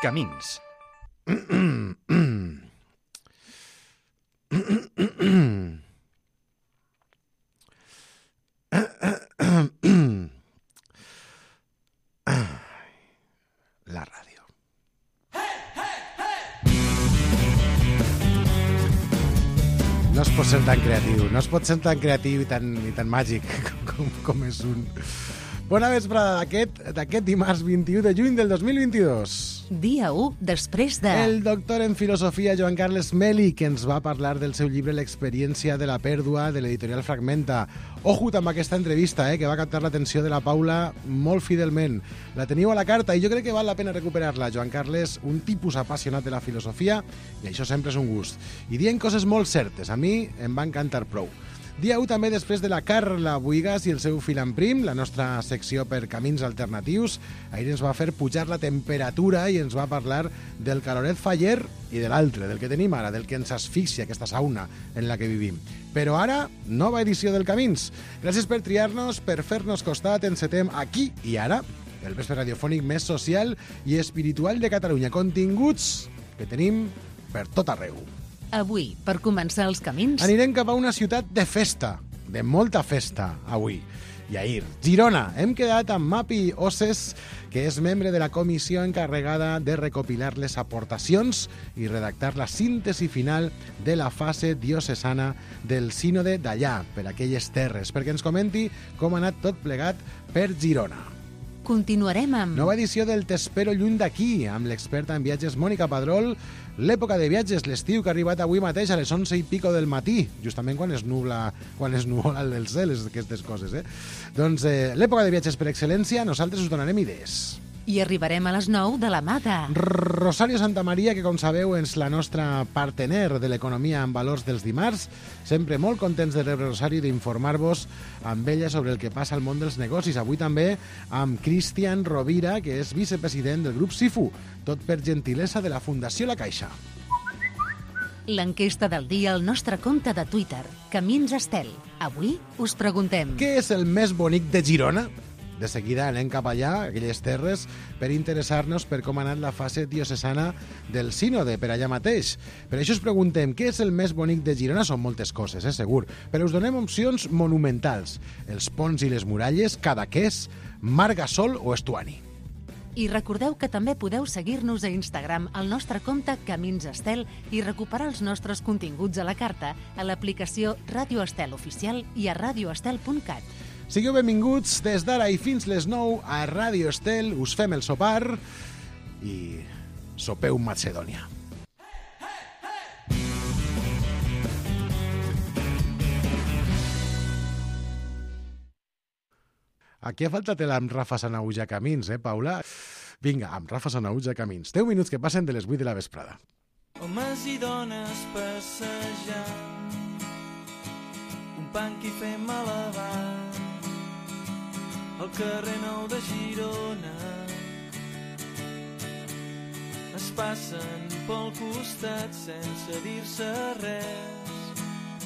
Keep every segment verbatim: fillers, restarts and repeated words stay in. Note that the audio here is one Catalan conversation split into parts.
Camins. La ràdio. No es pot ser tan creatiu, no es pot ser tan creatiu i tan, i tan màgic com, com és un... Bona vesprada d'aquest, d'aquest dimarts vint-i-u de juny del dos mil vint-i-dos. Dia u després de... El doctor en filosofia Joan Carles Meli, que ens va parlar del seu llibre L'experiència de la pèrdua, de l'editorial Fragmenta. Ojut amb aquesta entrevista, eh, que va captar l'atenció de la Paula molt fidelment. La teniu a la carta i jo crec que val la pena recuperar-la. Joan Carles, un tipus apassionat de la filosofia, i això sempre és un gust. I dient coses molt certes. A mi em va encantar prou. Dia u també després de la Carla Buigas i el seu fil en prim, la nostra secció per camins alternatius. Ahir ens va fer pujar la temperatura i ens va parlar del caloret faller i de l'altre, del que tenim ara, del que ens asfixia aquesta sauna en la que vivim. Però ara, nova edició del Camins. Gràcies per triar-nos, per fer-nos costat, encetem aquí i ara el vespre radiofònic més social i espiritual de Catalunya. Continguts que tenim per tot arreu. Avui, per començar els camins... Anirem cap a una ciutat de festa, de molta festa, avui. I ahir, Girona. Hem quedat amb Mapi Oses, que és membre de la comissió encarregada de recopilar les aportacions i redactar la síntesi final de la fase diocesana del sínode d'allà, per aquelles terres, perquè ens comenti com ha anat tot plegat per Girona. Continuarem amb... Nova edició del T'espero lluny d'aquí, amb l'experta en viatges Mònica Padrol. L'època de viatges, l'estiu, que ha arribat avui mateix a les onze i pico del matí, justament quan es nubla, quan es nubla el cel, aquestes coses, eh? Doncs eh, l'època de viatges per excel·lència, nosaltres us donarem idees. I arribarem a les nou de la mà de... Rosario Santamaria, que com sabeu és la nostra partener de l'economia en valors dels dimarts. Sempre molt contents de rebre Rosario i d'informar-vos amb ella sobre el que passa al món dels negocis. Avui també amb Cristian Rovira, que és vicepresident del grup Sifu, tot per gentilesa de la Fundació La Caixa. L'enquesta del dia al nostre compte de Twitter, Camins Estel. Avui us preguntem... Què és el més bonic de Girona? De seguida anem cap allà, aquelles terres, per interessar-nos per com ha anat la fase diocesana del sínode, per allà mateix. Per això us preguntem, què és el més bonic de Girona? Són moltes coses, eh, segur. Però us donem opcions monumentals. Els ponts i les muralles, Cadaqués, Mar Gasol o Estuani. I recordeu que també podeu seguir-nos a Instagram al nostre compte Camins Estel i recuperar els nostres continguts a la carta a l'aplicació Ràdio Estel Oficial i a radioestel punt cat. Sigueu benvinguts des d'ara i fins les nou a Ràdio Estel. Us fem el sopar i sopeu Macedònia. Aquí ha faltat amb Rafa Sanauja Camins, eh, Paula? Vinga, amb Rafa Sanauja Camins. deu minuts que passen de les vuit de la vesprada. Homes i dones passejant, un panc i fem malabar al carrer Nou de Girona. Es passen pel costat sense dir-se res.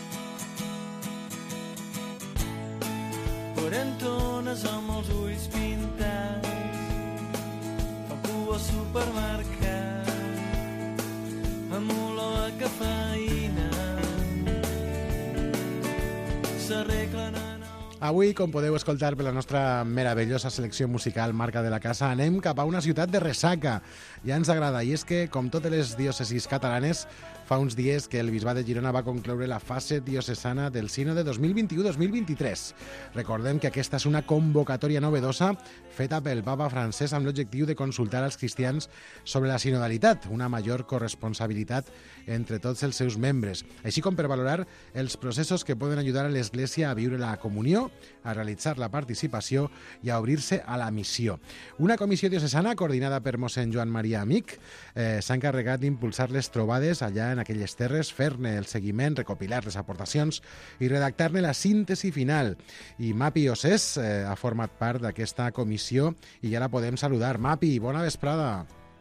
Quarantones amb els ulls pintats, fa cua al supermercat, amb olor a cafeïna, s'arreglen en... Avui, com podeu escoltar per la nostra meravellosa selecció musical marca de la casa, anem cap a una ciutat de ressaca. Ja ens agrada, i és que, com totes les diòcesis catalanes, fa uns dies que el Bisbat de Girona va concloure la fase diocesana del sínode dos mil vint-i-u dos mil vint-i-tres. Recordem que aquesta és una convocatòria novedosa feta pel papa francès amb l'objectiu de consultar als cristians sobre la sinodalitat, una major corresponsabilitat entre tots els seus membres, així com per valorar els processos que poden ajudar a l'Església a viure la comunió, a realitzar la participació i a obrir-se a la missió. Una comissió diocesana coordinada per mossèn Joan Maria Amic eh, s'ha encarregat d'impulsar les trobades allà en aquelles terres, fer-ne el seguiment, recopilar les aportacions i redactar-ne la síntesi final. I Mapi Oses eh, ha format part d'aquesta comissió i ja la podem saludar. Mapi, bona vesprada.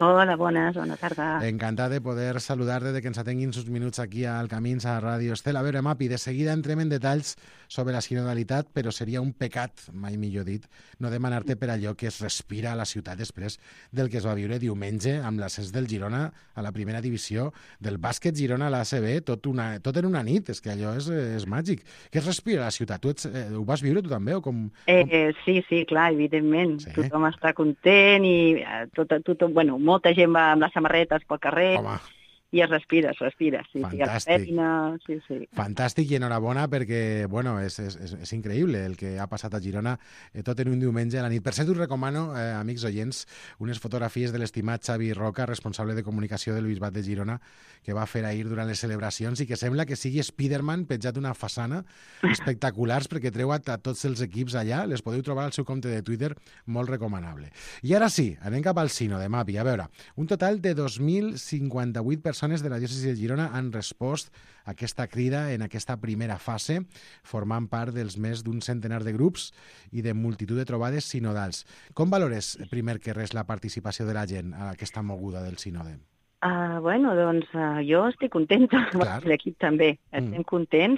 Hola, bones, bona tarda. Encantat de poder saludar-te, de que ens atenguin uns minuts aquí al Camins a Ràdio Estel. A veure, Mapi, de seguida entrem en detalls sobre la sinodalitat, però seria un pecat, mai millor dit, no demanar-te per allò que es respira a la ciutat després del que es va viure diumenge amb l'ascens del Girona a la primera divisió, del bàsquet Girona a l'A C B, tot, una, tot en una nit, és que allò és, és màgic. Què es respira a la ciutat? Tu ets, eh, ho vas viure tu també? O com, com... Eh, sí, sí, clar, evidentment. Sí. Tothom està content i eh, tot, tothom, bueno, molta gent va amb les samarretes pel carrer. Home. I es respira, es respira, sí, Fantàstic. sí, feina, sí, sí. Fantàstic i enhorabona perquè, bueno, és, és, és increïble el que ha passat a Girona eh, tot en un diumenge a la nit. Per cert, us recomano, eh, amics oients, unes fotografies de l'estimat Xavi Roca, responsable de comunicació del Bisbat de Girona, que va fer ahir durant les celebracions i que sembla que sigui Spiderman penjat una façana espectaculars perquè treu a, a tots els equips allà. Les podeu trobar al seu compte de Twitter, molt recomanable. I ara sí, anem cap al Sino de Mapi. A veure, un total de dos mil cinquanta-vuit persones de la diòcesi de Girona han respost a aquesta crida en aquesta primera fase, formant part dels més d'un centenar de grups i de multitud de trobades sinodals. Com valores, primer que res, la participació de la gent a aquesta moguda del sínode? Uh, bueno, doncs uh, jo estic contenta, l'equip també, estem mm. contents.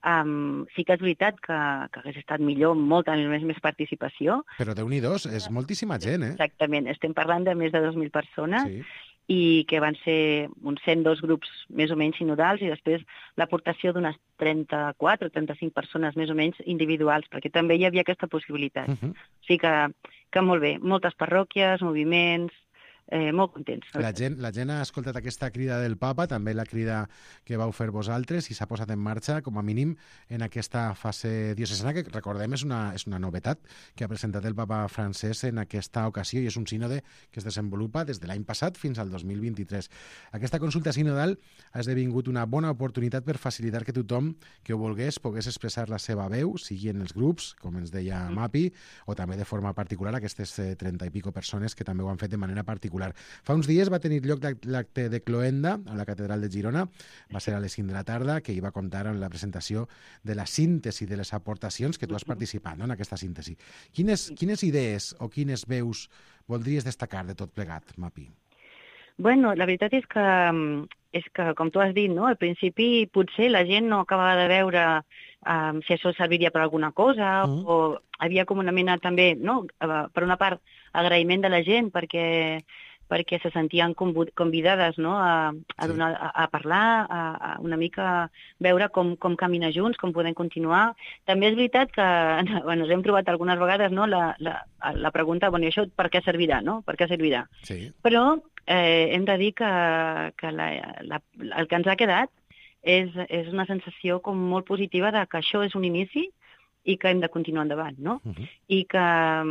Um, sí que és veritat que, que hagués estat millor, molta més, més participació. Però Déu-n'hi-dos, és moltíssima gent, eh? Exactament, estem parlant de més de dos mil persones. Sí. I que van ser uns cent dos grups més o menys sinodals i després l'aportació d'unes trenta-quatre o trenta-cinc persones més o menys individuals, perquè també hi havia aquesta possibilitat. Uh-huh. O sigui que, que molt bé, moltes parròquies, moviments, eh, molt contents. La gent, la gent ha escoltat aquesta crida del papa, també la crida que vau fer vosaltres i s'ha posat en marxa, com a mínim, en aquesta fase diocesana, que recordem és una, és una novetat que ha presentat el papa francès en aquesta ocasió i és un sínode que es desenvolupa des de l'any passat fins al dos mil vint-i-tres. Aquesta consulta sinodal ha esdevingut una bona oportunitat per facilitar que tothom que ho volgués pogués expressar la seva veu, sigui en els grups, com ens deia Mapi, o també de forma particular aquestes trenta i pico persones que també ho han fet de manera particular. Fa uns dies va tenir lloc l'acte de cloenda a la Catedral de Girona, va ser a les cinc de la tarda, que hi va comptar amb la presentació de la síntesi de les aportacions que tu has participat, no?, en aquesta síntesi. Quines, quines idees o quines veus voldries destacar de tot plegat, Mapi? Bueno, la veritat és que, és que com tu has dit, no?, al principi potser la gent no acabava de veure um, si això serviria per alguna cosa, uh-huh. o havia com una mena també, no?, per una part, agraïment de la gent perquè perquè se sentien convidades, no?, a, a, donar, a, a parlar, a, a una mica veure com, com caminar junts, com podem continuar. També és veritat que bueno, ens hem trobat algunes vegades, no?, la, la, la pregunta, bueno, i això per què servirà, no?, per què servirà? Sí. Però eh, hem de dir que, que la, la, el que ens ha quedat és, és una sensació com molt positiva de que això és un inici i que hem de continuar endavant, no? Uh-huh. I que,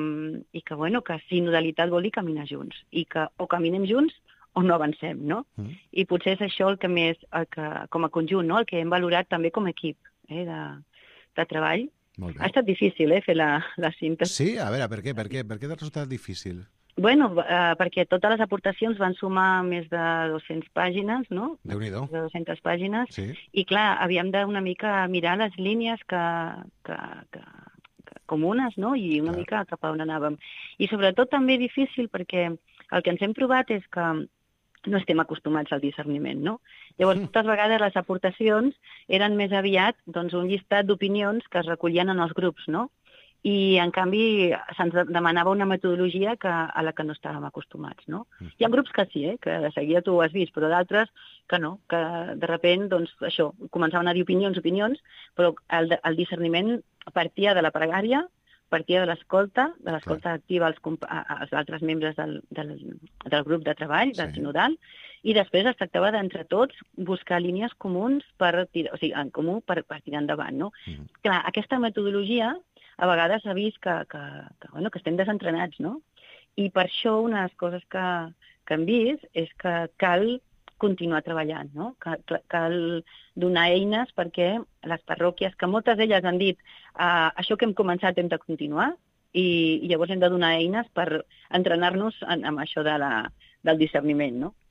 i que, bueno, que sinodalitat vol dir caminar junts, i que o caminem junts o no avancem, no? Uh-huh. I potser és això el que més, el que, com a conjunt, no?, el que hem valorat també com a equip eh, de, de treball. Molt bé. Ha estat difícil, eh, fer la, la síntesi. Sí? A veure, per què? Per què, per què t'ha resultat difícil? Bueno, eh, perquè totes les aportacions van sumar més de dues-centes pàgines, no? Déu-n'hi-do. De dues-centes pàgines. Sí. I clar, havíem d'una mica mirar les línies que, que, que, que comunes, no? I una clar. mica cap a on anàvem. I sobretot també difícil perquè el que ens hem trobat és que no estem acostumats al discerniment, no? Llavors, moltes vegades les aportacions eren més aviat doncs, un llistat d'opinions que es recollien en els grups, no? I, en canvi, se'ns demanava una metodologia que, a la que no estàvem acostumats, no? Hi ha grups que sí, eh, que de seguida tu ho has vist, però d'altres que no, que de sobte, doncs, això, començaven a dir opinions, opinions, però el, el discerniment partia de la pregària, partia de l'escolta, de l'escolta activa als, als altres membres del, del, del grup de treball, del sí. sinodal, i després es tractava d'entre tots buscar línies comuns per tirar, o sigui, en comú per, per tirar endavant, no? Mm. Clar, aquesta metodologia a vegades s'ha vist que, que, que, bueno, que estem desentrenats, no? I per això una de les coses que, que hem vist és que cal continuar treballant, no? Cal, cal donar eines perquè les parròquies, que moltes d'elles han dit uh, això que hem començat hem de continuar, i, i llavors hem de donar eines per entrenar-nos en, en això de la, del discerniment, no?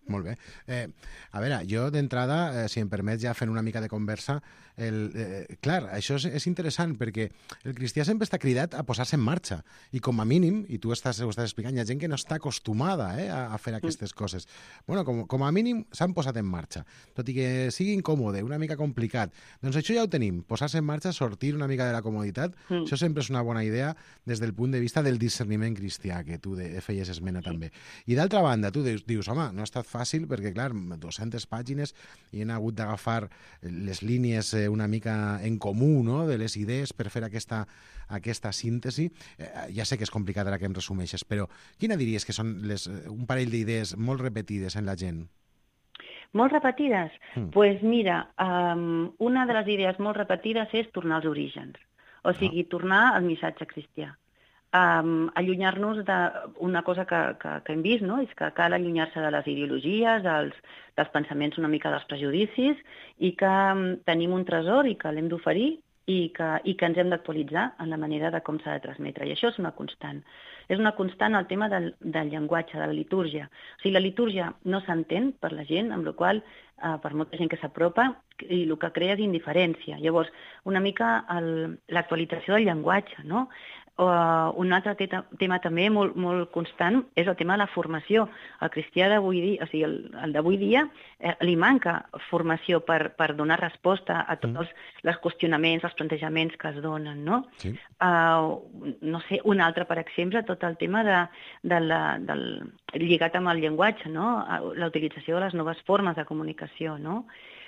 Molt bé. Eh, a veure, jo d'entrada, eh, si em permets ja fent una mica de conversa, el, eh, clar, això és, és interessant perquè el cristià sempre està cridat a posar-se en marxa i com a mínim, i tu estàs, ho estàs explicant, hi ha gent que no està acostumada eh, a, a fer aquestes coses. Bueno, com, com a mínim s'han posat en marxa, tot i que sigui incòmode, una mica complicat. Doncs això ja ho tenim, posar-se en marxa, sortir una mica de la comoditat, mm. això sempre és una bona idea des del punt de vista del discerniment cristià, que tu de, feies esmena sí. també. I d'altra banda, tu dius, dius, home, no ha estat fàcil perquè, clar, dues-centes pàgines i hem hagut d'agafar les línies eh, una mica en comú, no?, de les idees per fer aquesta, aquesta síntesi. Eh, ja sé que és complicat ara que em resumeixes, però quina diries que són les, un parell d'idees molt repetides en la gent? Molt repetides? Doncs mm. pues mira, um, una de les idees molt repetides és tornar als orígens, o sigui, no. tornar al missatge cristià. Um, allunyar-nos d'una cosa que, que, que hem vist, no? És que cal allunyar-se de les ideologies, dels, dels pensaments una mica dels prejudicis i que um, tenim un tresor i que l'hem d'oferir i que, i que ens hem d'actualitzar en la manera de com s'ha de transmetre. I això és una constant. És una constant el tema del, del llenguatge, de la litúrgia. O sigui, la litúrgia no s'entén per la gent, amb la qual eh, per molta gent que s'apropa, i el que crea és indiferència. Llavors, una mica el, l'actualització del llenguatge, no? O, un altre te- tema també molt, molt constant és el tema de la formació. El cristià d'avui dia, o sigui, el, el d'avui dia, eh, li manca formació per, per donar resposta a tots els, els qüestionaments, els plantejaments que es donen, no? Sí. Uh, no sé, un altre, per exemple, tot el tema de, de la, del, lligat amb el llenguatge, no? La utilització de les noves formes de comunicació, no?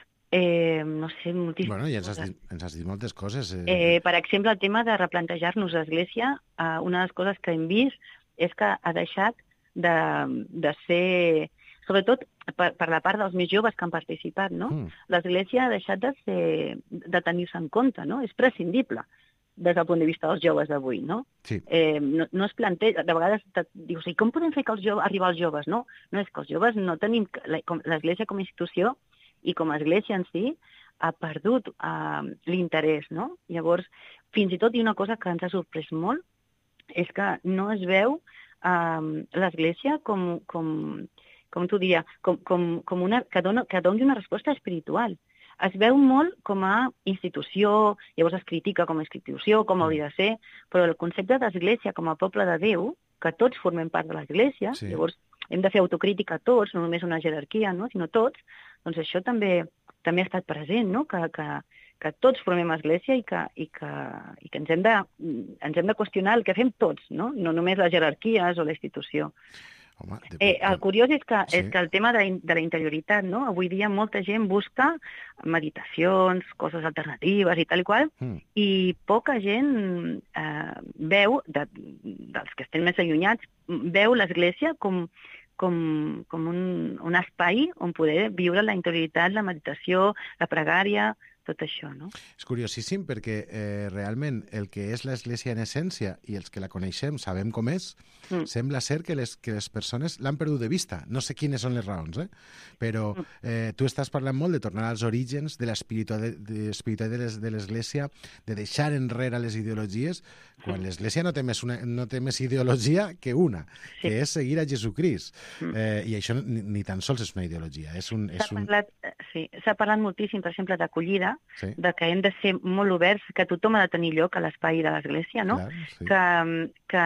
Eh, no sé, moltíssimes bueno, ja ens has, dit, ens has dit moltes coses. Eh... Eh, per exemple, el tema de replantejar-nos l'Església, eh, una de les coses que hem vist és que ha deixat de, de ser, sobretot per, per la part dels més joves que han participat, no? Mm. L'Església ha deixat de, ser, de tenir-se en compte, no? És prescindible des del punt de vista dels joves d'avui, no? Sí. Eh, no, no es planteja, de vegades te, dius, i com podem fer que els joves, arribar als joves, no? No, és que els joves no tenim, l'Església com a institució i com a església en si, ha perdut uh, l'interès, no? Llavors, fins i tot, i una cosa que ens ha sorprès molt, és que no es veu uh, l'església com, com, com tu diria, com, com, com una, que, dona, que doni una resposta espiritual. Es veu molt com a institució, llavors es critica com a institució, com hauria de ser, però el concepte d'església com a poble de Déu, que tots formem part de l'església, sí. Llavors hem de fer autocrítica a tots, no només una jerarquia, no? Sinó tots, doncs això també també ha estat present, no? Que, que, que tots formem església i que, i que, i que ens, hem de, ens hem de qüestionar el que fem tots, no? No només les jerarquies o la institució. Home, de... eh, el curiós és que, sí. és que el tema de, de la interioritat, no? Avui dia molta gent busca meditacions, coses alternatives i tal i qual, mm. i poca gent eh, veu, de, dels que estem més allunyats, veu l'església com, com, com un, un espai on poder viure la interioritat, la meditació, la pregària, tot això, no? És curiosíssim perquè eh, realment el que és l'Església en essència i els que la coneixem sabem com és, mm. sembla ser que les, que les persones l'han perdut de vista. No sé quines són les raons, eh? Però eh, tu estàs parlant molt de tornar als orígens, de l'espiritualitat de l'Església, de deixar enrere les ideologies, quan l'Església no té més, una, no té més ideologia que una, sí. que és seguir a Jesucrist. Mm. Eh, I això ni, ni tan sols és una ideologia. És un, és s'ha, parlat, sí, s'ha parlat moltíssim, per exemple, d'acollida, sí. de que hem de ser molt oberts, que tothom ha de tenir lloc a l'espai de l'Església, no? Clar, sí. que, que,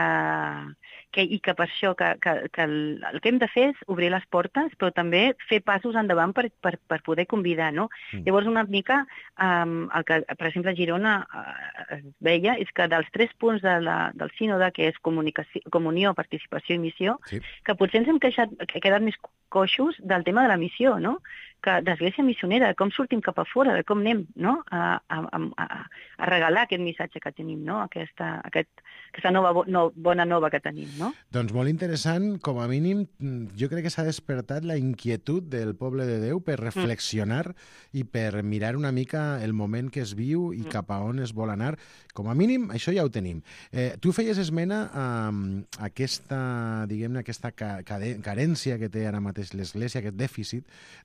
que, i que per això que, que, que el, el que hem de fer és obrir les portes, però també fer passos endavant per, per, per poder convidar, no? Mm. Llavors, una mica, um, el que, per exemple, a Girona uh, es veia és que dels tres punts de la, del sínode, que és comunió, participació i missió, sí. que potser ens hem queixat, que quedat més coixos del tema de la missió, no? Que d'església missionera, de com sortim cap a fora, de com anem, no? a, a, a, a regalar aquest missatge que tenim, no? Aquesta, aquest, aquesta nova, no, bona nova que tenim, no? Doncs molt interessant, com a mínim, jo crec que s'ha despertat la inquietud del poble de Déu per reflexionar mm. i per mirar una mica el moment que es viu i mm. cap a on es vol anar. Com a mínim, això ja ho tenim. Eh, tu feies esmena a, a aquesta, diguem-ne, aquesta ca, carència que té ara mateix l'Església, aquest dèficit de joventut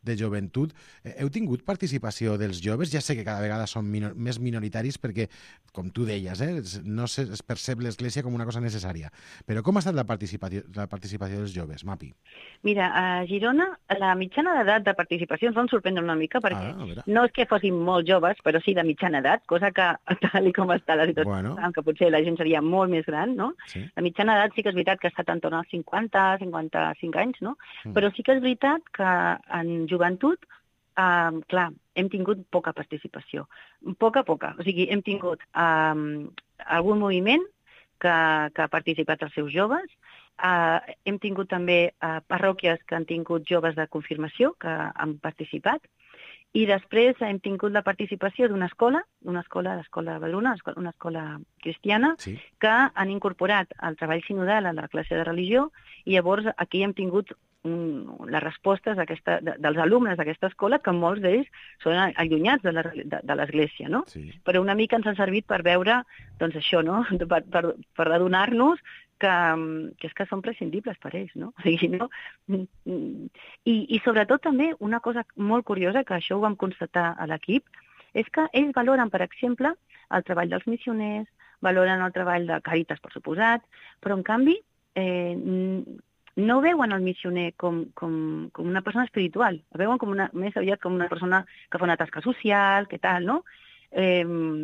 joventut. Eh, heu tingut participació dels joves? Ja sé que cada vegada són minor, més minoritaris perquè, com tu deies, eh, no se, es percep l'Església com una cosa necessària. Però com ha estat la participació, la participació dels joves, Mapi? Mira, a Girona la mitjana d'edat de participació ens va sorprendre una mica perquè Ah, no és que fossin molt joves, però sí de mitjana edat, cosa que tal i com està la situació, Bueno. que potser la gent seria molt més gran, no? Sí. La mitjana edat sí que és veritat que ha estat entorn als cinquanta, cinquanta-cinc anys, no? Mm. Però sí que és veritat que en joventut, eh, clar, hem tingut poca participació. Poca, poca. O sigui, hem tingut eh, algun moviment que, que ha participat els seus joves. Uh, hem tingut també uh, parròquies que han tingut joves de confirmació que han participat i després hem tingut la participació d'una escola, d'una escola, l'escola de Badruna, una escola cristiana, Sí. que han incorporat el treball sinodal a la classe de religió i llavors aquí hem tingut un, les respostes de, dels alumnes d'aquesta escola, que molts d'ells són allunyats de l'Església, no? Sí. Però una mica ens ha servit per veure, doncs això, no? Per, per, per adonar-nos que, que és que són prescindibles per ells, no? O sigui, no? I, I sobretot també una cosa molt curiosa, que això ho vam constatar a l'equip, és que ells valoren, per exemple, el treball dels missioners, valoren el treball de Càritas, per suposat, però en canvi eh, no veuen el missioner com, com, com una persona espiritual, el veuen com una, més aviat com una persona que fa una tasca social, que tal, no? Eh,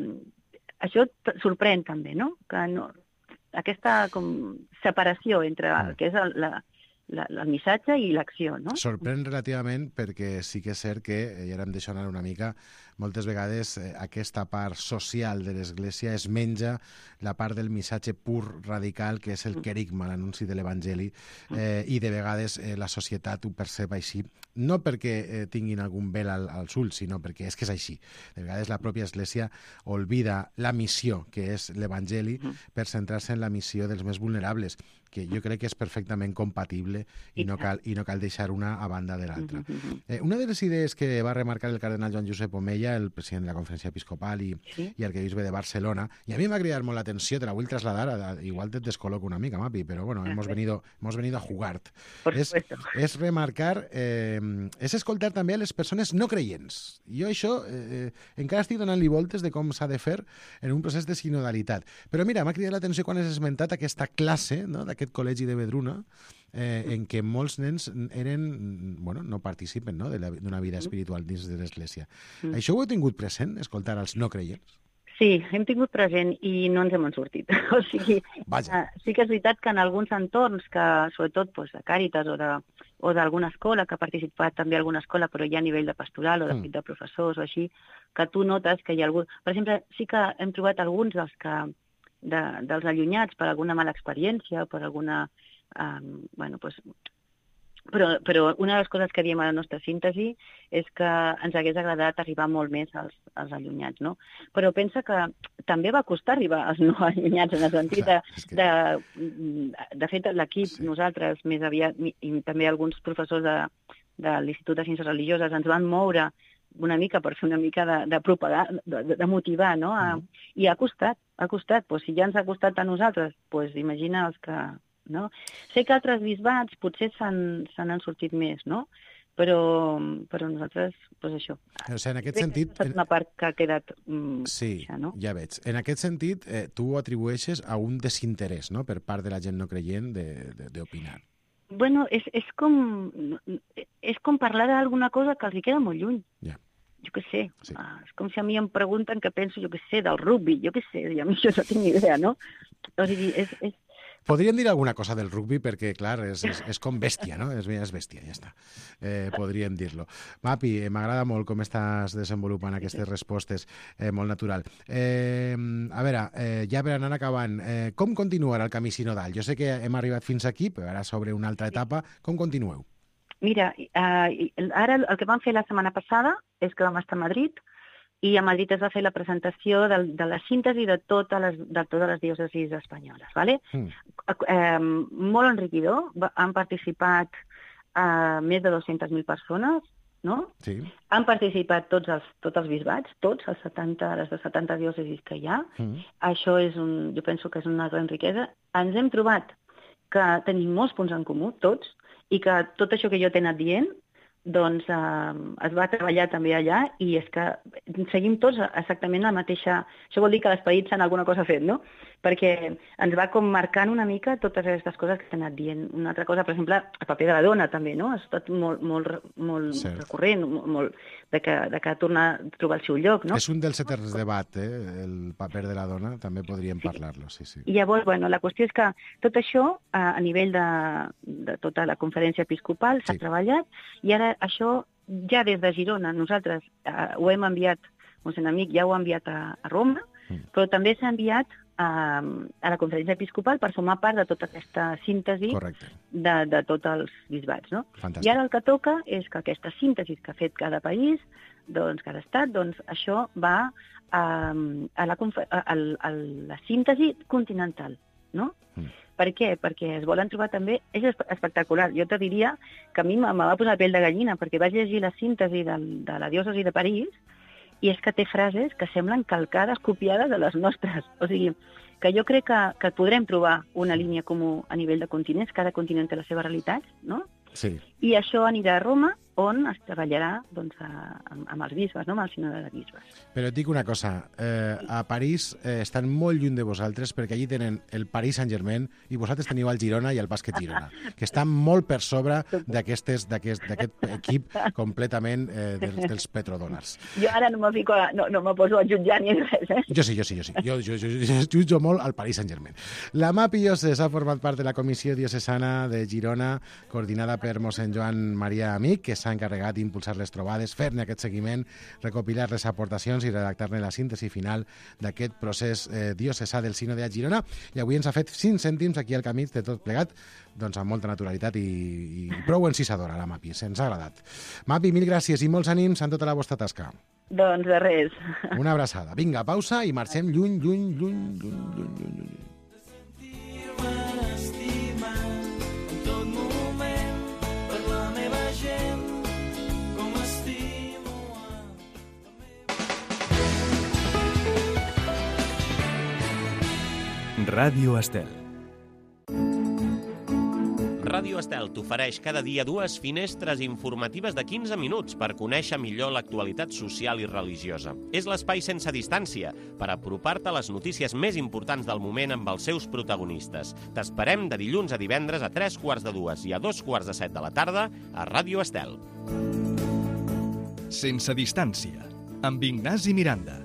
això sorprèn també, no? Que no, aquesta com, separació entre el que és el, la, la, el missatge i l'acció, no? Sorprèn relativament perquè sí que és cert que, i ara em deixo anar una mica, moltes vegades eh, aquesta part social de l'Església es menja la part del missatge pur radical, que és el querigma, l'anunci de l'Evangeli, eh, i de vegades eh, la societat ho percep així, no perquè eh, tinguin algun vel al, als ulls, sinó perquè és que és així. De vegades la pròpia Església oblida la missió, que és l'Evangeli, per centrar-se en la missió dels més vulnerables, que jo crec que és perfectament compatible i no cal, i no cal deixar una a banda de l'altra. Eh, una de les idees que va remarcar el cardenal Joan Josep Omeya, el president de la Conferència Episcopal i, Sí. i arquebisbe de Barcelona, i a mi m'ha cridat molt l'atenció, te la vull trasladar, a, igual te descoloco una mica, Mapi, però bueno, hemos venido, hemos venido a jugar. Por és, supuesto. és remarcar, eh, és escoltar també a les persones no creients. Jo això eh, encara estic donant-li voltes de com s'ha de fer en un procés de sinodalitat. Però mira, m'ha cridat l'atenció quan has esmentat aquesta classe, no?, d'aquest col·legi de Vedruna, eh, en què molts nens eren, bueno, no participen, no?, d'una vida espiritual dins de l'Església. Mm. Això ho heu tingut present, escoltar als no creients? Sí, hem tingut present i no ens hem en sortit. O sigui, Vaja. uh, sí que és veritat que en alguns entorns, que sobretot pues, de Càritas o de o d'alguna escola, que ha participat també alguna escola, però ja a nivell de pastoral o de, mm. de professors o així, que tu notes que hi ha algun... Per exemple, sí que hem trobat alguns dels que de, dels allunyats per alguna mala experiència, per alguna... Um, bueno, pues, però, però una de les coses que diem a la nostra síntesi és que ens hagués agradat arribar molt més als, als allunyats, no? Però pensa que també va costar arribar als no allunyats, en el sentit de, que... de, de fet, l'equip, sí. Nosaltres, més aviat, i també alguns professors de, de l'Institut de Ciències Religioses, ens van moure una mica per fer una mica de, de propagar, de, de motivar, no? A, mm. I ha costat, ha costat. Pues, si ja ens ha costat a nosaltres, pues, imagina els que... No? Sé que altres bisbats potser s'han han sortit més, no? Però, però nosaltres, doncs això. O sigui, en aquest Crec sentit... que és una part que ha quedat... Mm, sí, ja, no? ja veig. En aquest sentit, eh, tu ho atribueixes a un desinterès, no?, per part de la gent no creient d'opinar. Bueno, és, és, com, és com parlar d'alguna cosa que els hi queda molt lluny. Ja. Jo què sé, Sí. ah, és com si a mi em pregunten què penso, jo què sé, del rugby, jo què sé, i a mi això no tinc ni idea, no? O sigui, és... és Podríem dir alguna cosa del rugby perquè, clar, és, és, és com bèstia, no? És, és bèstia, ja està. Eh, podríem dir-lo. Mapi, eh, m'agrada molt com estàs desenvolupant aquestes respostes, eh, molt natural. Eh, a veure, eh, ja per anar acabant, eh, com continuarà el camí sinodal? Jo sé que hem arribat fins aquí, però ara sobre una altra etapa. Com continueu? Mira, eh, ara el que vam fer la setmana passada és que vam estar a Madrid, i a Madrid es va fer la presentació de, de la síntesi de totes les, de totes les diòcesis espanyoles. ¿Vale? Mm. Eh, molt enriquidor, han participat eh, més de dues-centes mil persones, no? Sí. Han participat tots els, tots els bisbats, tots, els setanta, les de setanta diòcesis que hi ha. Mm. Això és un, jo penso que és una gran riquesa. Ens hem trobat que tenim molts punts en comú, tots, i que tot això que jo t'he anat dient doncs eh, es va treballar també allà i és que seguim tots exactament la mateixa... Això vol dir que l'esperit s'ha alguna cosa fet, no? Perquè ens va com marcant una mica totes aquestes coses que s'han anat dient. Una altra cosa, per exemple, el paper de la dona també, no? Ha estat molt, molt, molt recurrent, molt, de que, de que torna a trobar el seu lloc, no? És un dels eterns debat, eh? El paper de la dona, també podríem sí. parlar-lo, sí, sí. I llavors, bueno, la qüestió és que tot això, a, a nivell de, de tota la conferència episcopal, s'ha sí. treballat, i ara això, ja des de Girona, nosaltres eh, ho hem enviat, mossèn Amic ja ho ha enviat a, a Roma, mm. però també s'ha enviat a, a la conferència episcopal per formar part de tota aquesta síntesi de, de tots els bisbats, no? Fantàstic. I ara el que toca és que aquesta síntesi que ha fet cada país, doncs cada estat, doncs això va a, a, la, a, a, a la síntesi continental, no? Mm. Per què? Perquè es volen trobar també... És espectacular. Jo te diria que a mi me va posar la pell de gallina, perquè vaig llegir la síntesi de, de la diòcesi de París i és que té frases que semblen calcades, copiades de les nostres. O sigui, que jo crec que, que podrem trobar una línia comú a nivell de continents, cada continent té les seves realitats, no? Sí. I això anirà a Roma, on es treballarà doncs, a, amb, amb els bisbes, no? Amb el sínode de bisbes. Però et dic una cosa, eh, a París eh, estan molt lluny de vosaltres perquè allí tenen el Paris Saint-Germain i vosaltres teniu el Girona i el Bàsquet Girona, que estan molt per sobre d'aquest equip completament eh, dels, dels petrodòlars. Jo ara no me, fico a, no, no me poso a jutjar ni res, eh? Jo sí, jo sí, jo sí. Jo, jo, jo, jo jutjo molt al Paris Saint-Germain. La MAPI Diocès ha format part de la Comissió Diocesana de Girona, coordinada per mossèn Joan Maria Amic, que s'ha encarregat d'impulsar les trobades, fer-ne aquest seguiment, recopilar les aportacions i redactar-ne la síntesi final d'aquest procés eh, diocesà del sínode a Girona. I avui ens ha fet cinc cèntims aquí al camí de tot plegat, doncs amb molta naturalitat i, i prou encisadora la MAPI, se'ns ha agradat. MAPI, mil gràcies i molts ànims en tota la vostra tasca. Doncs de res. Una abraçada. Vinga, pausa i marxem lluny, lluny, lluny, lluny, lluny, lluny, lluny. Ràdio Estel. Ràdio Estel t'ofereix cada dia dues finestres informatives de quinze minuts per conèixer millor l'actualitat social i religiosa. És l'espai sense distància per apropar-te a les notícies més importants del moment amb els seus protagonistes. T'esperem de dilluns a divendres a tres quarts de dues i a dos quarts de set de la tarda a Ràdio Estel. Sense distància, amb Ignasi Miranda.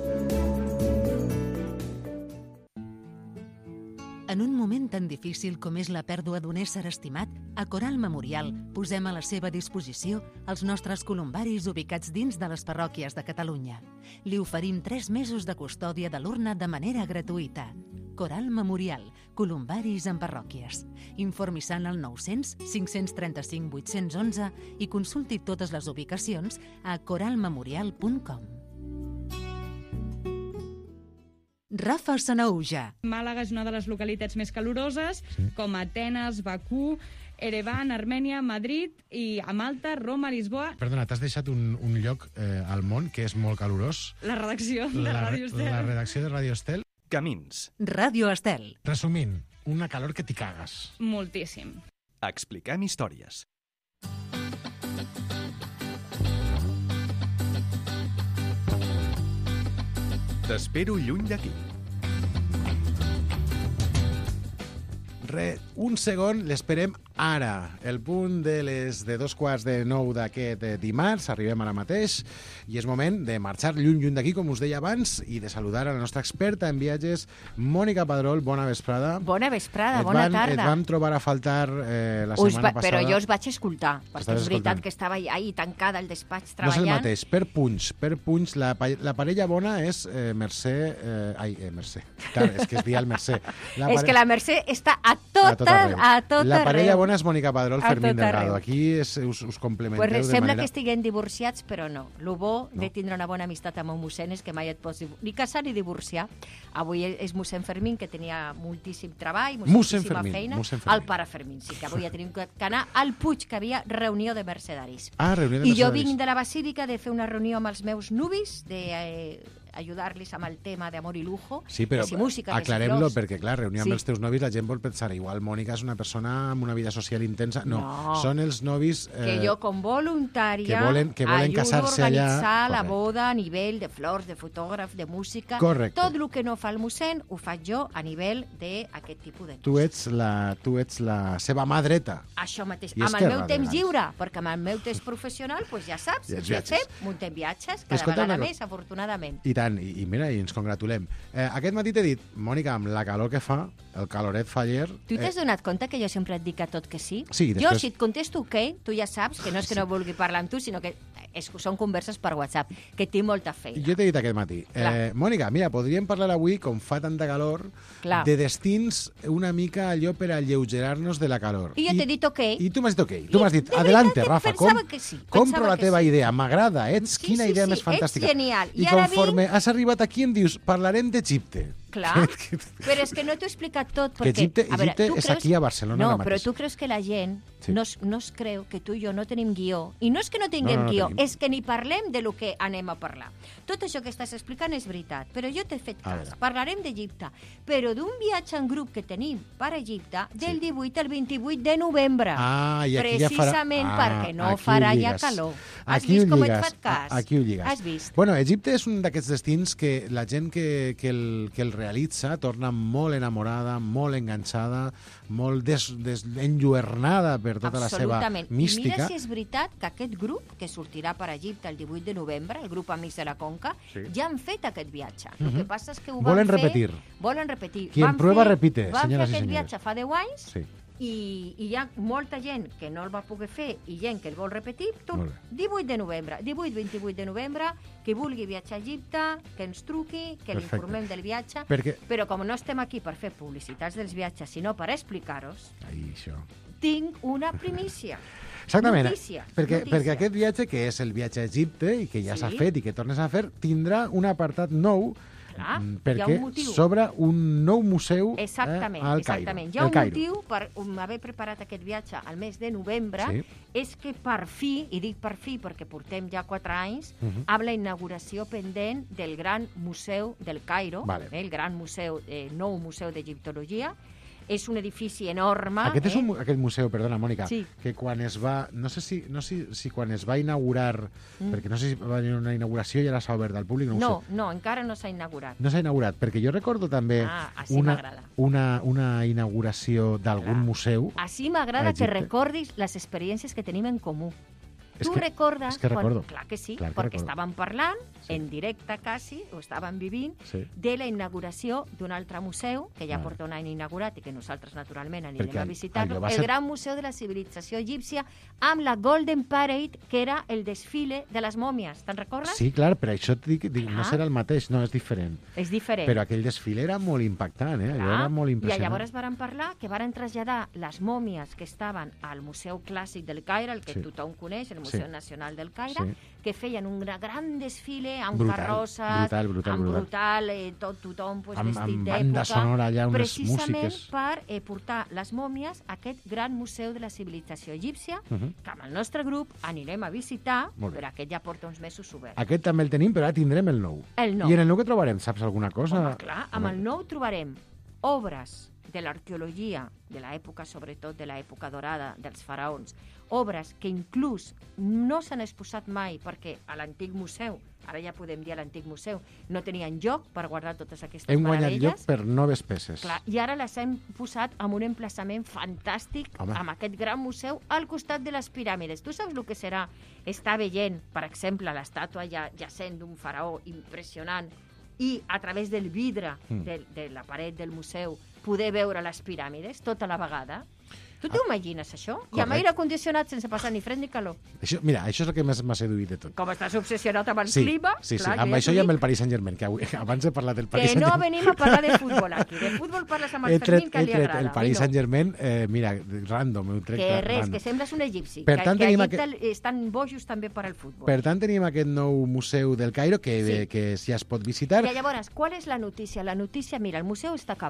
En un moment tan difícil com és la pèrdua d'un ésser estimat, a Coral Memorial posem a la seva disposició els nostres columbaris ubicats dins de les parròquies de Catalunya. Li oferim tres mesos de custòdia de l'urna de manera gratuïta. Coral Memorial, columbaris en parròquies. Informi-se al nou-cents cinc-cents trenta-cinc vuit-cents onze i consulti totes les ubicacions a coral memorial punt com. Rafa Sanahuja. Màlaga és una de les localitats més caloroses, sí. com Atenes, Bakú, Erevan, Armènia, Madrid i a Malta, Roma, Lisboa... Perdona, t'has deixat un, un lloc eh, al món que és molt calorós. La redacció de la, Ràdio Estel. La redacció de Ràdio Estel. Camins. Ràdio Estel. Resumint, una calor que t'hi cagues. Moltíssim. Expliquem històries. T'espero lluny d'aquí. Re, un segon, l'esperem ara. El punt de les de dos quarts de nou d'aquest dimarts, arribem ara mateix, i és moment de marxar lluny, lluny d'aquí, com us deia abans, i de saludar a la nostra experta en viatges, Mònica Padrol. Bona vesprada. Bona vesprada, et bona van, tarda. Et vam trobar a faltar eh, la us setmana va, passada. Però jo us vaig escoltar, perquè Estàs és veritat escoltant. que estava ahí tancada al despatx No és treballant. el mateix, per punts, per punts, la, pa- la parella bona és eh, Mercè... Eh, ai, eh, Mercè. Clar, és que es dia el Mercè. La És pare- que la Mercè està a tot, a tot arreu. a tot La parella arreu. bona és Mònica Padrol, A Fermín tot arreu. Delgado. Aquí és, us, us complementeu Pues de sembla manera... que estiguen divorciats, però no. Lo bo No. de tindre una bona amistat amb un mossèn és que mai et pots div- ni casar ni divorciar. Avui és mossèn Fermín, que tenia moltíssim treball, Mossèn moltíssima Fermín, feina. mossèn Fermín. El pare Fermín, sí, que avui ha tingut que anar al Puig, que havia reunió de mercedaris. Ah, reunió de I jo mercedaris. vinc de la Basílica de fer una reunió amb els meus nuvis, de, eh, ajudar-los amb el tema d'amor i lujo. Sí, però que si música, que si aclarem-lo, flors. perquè, clar, reunir amb Sí. els teus novis, la gent vol pensar, igual Mònica és una persona amb una vida social intensa. No, No. són els novis... Que jo, com voluntària, que volen- que volen ajudo a casar-se allà. organitzar la Correcte. boda a nivell de flors, de fotògraf, de música. Correcte. Tot el que no fa el mossèn ho faig jo a nivell d'aquest tipus de... Tu ets la, tu ets la seva mà dreta. Això mateix, I és amb que el meu a temps vegades- lliure, perquè amb el meu temps professional, pues ja saps, I els què viatges. fem? Muntem viatges, cada Escolta, vegada una més, afortunadament. I tant, i, i mira, i ens congratulem. Eh, aquest matí t'he dit, Mònica, amb la calor que fa, el caloret fa ayer... Tu t'has donat compte que jo sempre et dic a tot que sí? Sí, Jo, després- si et contesto ok, tu ja saps que no és que no vulgui parlar amb tu, sinó que és, són converses per WhatsApp, que tinc molta feina. Jo t'he dit aquest matí. Eh, Clar. Mònica, mira, podríem parlar avui, com fa tanta calor, Clar. de destins una mica allò per alleugerar-nos de la calor. I jo t'he dit ok. I tu m'has dit ok. Tu I m'has dit, de adelante, veritat que Rafa, pensava com, que sí, compro pensava la que teva sí. idea, m'agrada, ets Sí, quina sí, idea sí, més ets fantàstica. genial. I, I ara conforme has arribat aquí em dius, parlarem d'Egipte. Clar, però és que no t'ho he explicat tot. Que Perquè, Egipte- a veure, Egipte tu és creus- aquí a Barcelona No, ara però mateix. tu creus que la gent Sí. no, es, no es creu que tu i jo no tenim guió. I no és que no tinguem No, no, no guió, tenim. és que ni parlem de lo que anem a parlar. Tot això que estàs explicant és veritat, però jo t'he fet A cas. veure. Parlarem d'Egipte, però d'un viatge en grup que tenim per Egipte del Sí. divuit al vint-i-vuit de novembre. Ah, i aquí ja farà... Precisament Ah, perquè no aquí ho farà ja lligues. calor. Has Aquí vist ho com et lligues. faig cas? A- Aquí ho lligues. Has vist? Bueno, Egipte és un d'aquests destins que la gent que, que, el, que el realitza torna molt enamorada, molt enganxada, molt des, des, enlluernada per tota la seva Absolutament. I mística. mira si és veritat que aquest grup, que sortirà per Egipte el divuit de novembre, el grup Amics de la Conca, Sí. ja han fet aquest viatge. Mhm. El que passa és que ho Volen van fer... repetir. Volen repetir. Quien Van prueba fer, repite, van senyores i fer aquest senyores. viatge fa deu anys Sí. i, i hi ha molta gent que no el va poder fer i gent que el vol repetir. Tu, Molt bé. divuit de novembre, divuit vint-i-vuit de novembre, qui vulgui viatjar a Egipte, que ens truqui, que Perfecte. l'informem del viatge. Perquè... Però com no estem aquí per fer publicitats dels viatges, sinó per explicar-vos, Ai, això... tinc una primícia. Exactament, Notícia, perquè, notícia. perquè aquest viatge, que és el viatge a Egipte i que ja Sí. s'ha fet i que tornes a fer, tindrà un apartat nou. Clar, mm, hi ha perquè un motiu. s'obre un nou museu Exactament, eh, al exactament. Cairo. Hi ha un El Cairo. motiu per um, haver preparat aquest viatge al mes de novembre, Sí. és que per fi, i dic per fi perquè portem ja quatre anys, Mhm. amb la inauguració pendent del gran museu del Cairo, Vale. eh, el gran museu, eh, nou museu d'egiptologia. És un edifici enorme. Aquest és eh? un, aquest museu, perdona, Mònica, Sí. que quan es va... No sé si, no sé si quan es va inaugurar, Mm. perquè no sé si va haver una inauguració i ara s'ha obert al públic, no, No, ho sé. no, encara no s'ha inaugurat. No s'ha inaugurat, perquè jo recordo també Ah, així una, m'agrada. una, una inauguració d'algun Clar. museu. Així A m'agrada que Egipte. recordis les experiències que tenim en comú. És Tu que- recordes... és que quan- recordo. Clar que sí, Clar que perquè recordo. estàvem parlant, Sí. en directe quasi, o estàvem vivint, Sí. de la inauguració d'un altre museu, que ja Vale. porta un any inaugurat i que nosaltres, naturalment, anirem Perquè a all- visitar-lo, allò va el ser- Gran Museu de la Civilització Egípcia, amb la Golden Parade, que era el desfile de les mòmies. Te'n recordes? Sí, clar, per això et dic, dic no Clar. serà el mateix, no, és diferent. És diferent. Però aquell desfile era molt impactant, eh? Allò Clar. era molt I impressionant. llavors varen parlar que varen traslladar les mòmies que estaven al Museu Clàssic del Caire, el que Sí. tothom coneix, el Museu Sí. Nacional del Caire, Sí. que feien un gra- gran desfile amb Brutal, carrosses, brutal, brutal, amb brutal. brutal, eh, tot tothom pues, Amb- vestit amb d'època. banda sonora allà, unes precisament músiques. per eh, portar les mòmies a aquest gran museu de la civilització egípcia, Mhm. que amb el nostre grup anirem a visitar, Molt bé. però aquest ja porta uns mesos obert. Aquest també el tenim, però ara tindrem el nou. El nou. I en el nou que trobarem, saps alguna cosa? Home, clar, amb el nou trobarem obres de l'arqueologia de l'època, sobretot de l'època dorada dels faraons, obres que inclús no s'han exposat mai perquè a l'antic museu, ara ja podem dir a l'antic museu, no tenien lloc per guardar totes aquestes Hem guanyat meravelles. lloc per noves peces. Clar, i ara les hem posat en un emplaçament fantàstic, Home. amb aquest gran museu al costat de les piràmides. Tu saps el que serà estar veient, per exemple, l'estàtua ja, jacent d'un faraó impressionant i a través del vidre Mm. de, de la paret del museu poder veure les piràmides tota la vegada? Tu t'ho imagines, això? I amb Correcte. aire condicionat sense passar ni fred ni calor. Això, mira, això és el que més m'ha seduït de tot. Com estàs obsessionat amb el Sí, clima... sí, sí. clar, Amb jo això t'ho i amb dic, el Paris Saint-Germain, que avui, abans he parlat del Paris Que no Saint-Germain. venim a parlar de futbol aquí. De futbol parles amb el He Fermín, tret, que he li tret agrada. el A mi Paris no. Saint-Germain, eh, mira, random, ho trec Que res, random. que sembles un egipci. Per que, tant, que tenim a Egipte estan bojos també per al futbol. Per tant, tenim aquest nou museu del Cairo que, Sí. sí. que ja es pot visitar. I llavors, qual és la notícia? La notícia, mira, el museu està acabat.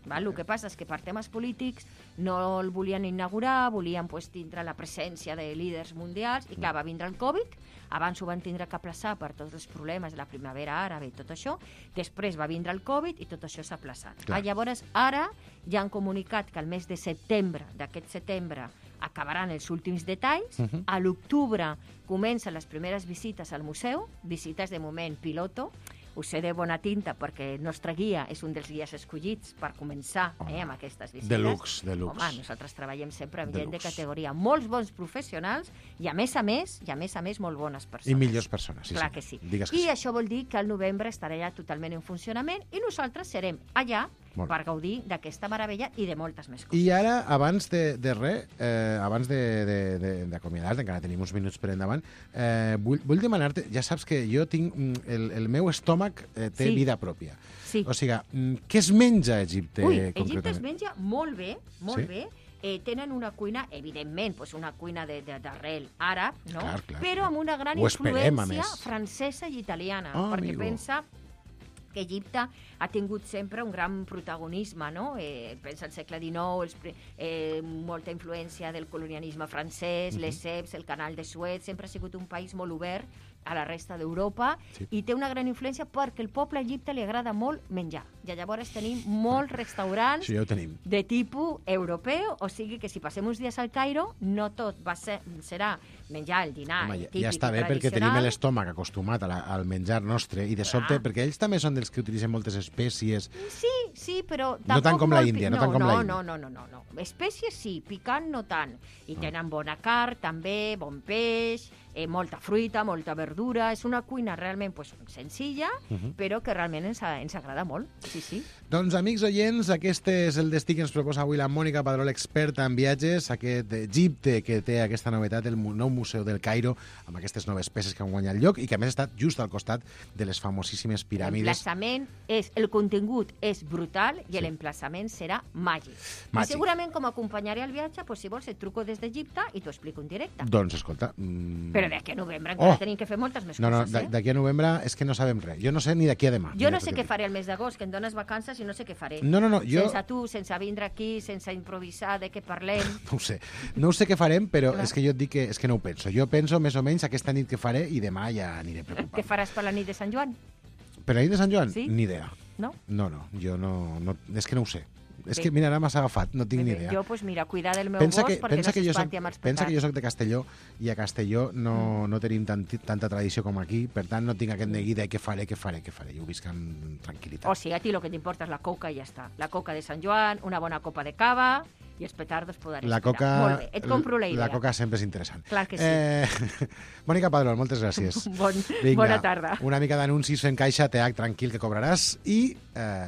Val? El que passa és que per temes polítics no el volien inaugurar, volien pues, tindre la presència de líders mundials, i clar, va vindre el Covid, abans ho van tindre que aplaçar per tots els problemes de la primavera àrabe i tot això, després va vindre el Covid i tot això s'ha aplaçat. Ah, llavors, ara ja han comunicat que el mes de setembre, d'aquest setembre, acabaran els últims detalls. Uh-huh. A l'octubre comencen les primeres visites al museu, visites de moment piloto. Ho sé de bona tinta perquè el nostre guia és un dels guies escollits per començar eh, amb aquestes visites. De lux, de lux. Home, nosaltres treballem sempre amb de gent lux. De categoria, molts bons professionals i a més a més, i a més a més molt bones persones. I millors persones, sí. Clar sí. que sí. Digues I que sí. això vol dir que al novembre estarà ja totalment en funcionament i nosaltres serem allà molt per gaudir d'aquesta meravella i de moltes més coses. I ara, abans de, de res, eh, abans d'acomiadar-te, encara tenim uns minuts per endavant, eh, vull, vull demanar-te, ja saps que jo tinc, el, el meu estómac eh, té sí. vida pròpia. Sí. O sigui, què es menja a Egipte? Ui, Egipte es menja molt bé, molt sí? bé. Eh, tenen una cuina, evidentment, pues una cuina d'arrel àrab, no? Clar, clar, però amb una gran Ho esperem, influència francesa i italiana, oh, perquè amigo. pensa que Egipte ha tingut sempre un gran protagonisme, no? Eh, pensa al segle dinou, els, eh, molta influència del colonialisme francès, uh-huh. les Lesseps, el canal de Suez, sempre ha sigut un país molt obert a la resta d'Europa sí. i té una gran influència perquè el poble a Egipte li agrada molt menjar. I llavors tenim molts restaurants sí, ja ho tenim. de tipus europeu, o sigui que si passem uns dies al Cairo, no tot va ser, serà menjar el dinar Home, ja, típic ja està bé perquè tenim l'estómac acostumat a la, al menjar nostre i de sobte, ah. perquè ells també són dels que utilitzen moltes espècies. Sí, sí, però no tant com la Índia, no, no tant com no, la Índia. No, no, no, no, no. Espècies sí, picant no tant. I tenen bona carn, també, bon peix, eh, molta fruita, molta verdura. És una cuina realment pues, senzilla, uh -huh. però que realment ens, ens agrada molt. Sí, sí. Doncs, amics oients, aquest és el destí que ens proposa avui la Mònica Padró, experta en viatges, aquest Egipte que té aquesta novetat, el nou Museu del Cairo, amb aquestes noves peces que han guanyat lloc i que a més està just al costat de les famosíssimes piràmides. L'emplaçament és, el contingut és brutal i sí. l'emplaçament serà màgic. màgic. I segurament com acompanyaré al viatge, pues, si vols et truco des d'Egipte i t'ho explico en directe. Doncs escolta... Mm... Però d'aquí a novembre encara oh! tenim que fer moltes més no, no, coses, eh? D'aquí a novembre és que no sabem res. Jo no sé ni d'aquí a demà. Jo no sé què faré el mes d'agost, que em dones vacances i no sé què faré. No, no, no. Jo... Sense tu, sense vindre aquí, sense improvisar de què parlem. No ho sé. No ho sé què farem, però Clar. és que jo et dic que, és que no ho penso. Jo penso més o menys aquesta nit que faré i demà ja aniré preocupat. Què faràs per la nit de Sant Joan? Per la nit de Sant Joan? Sí? Ni idea. No? No, no. Jo no... no és que no ho sé. És que, mira, ara m'has agafat, no tinc bé, ni idea. Jo, pues mira, cuidar del meu pensa gos que, perquè pensa no que s'espanti soc, amb els petards. Pensa que jo soc de Castelló i a Castelló no, mm. no tenim tant, tanta tradició com aquí, per tant no tinc aquest neguit de què faré, què faré, què faré. Jo ho visc amb tranquil·litat. O sigui, a ti el que t'importa és la coca i ja està. La coca de Sant Joan, una bona copa de cava i els petardos poden la esperar. Coca, Molt bé, et compro la idea. La coca sempre és interessant. Clar que sí. Eh, Mònica Padró, moltes gràcies. bon, Vinga, bona tarda. Una mica d'anuncis fent caixa, T H tranquil que cobraràs i... Eh,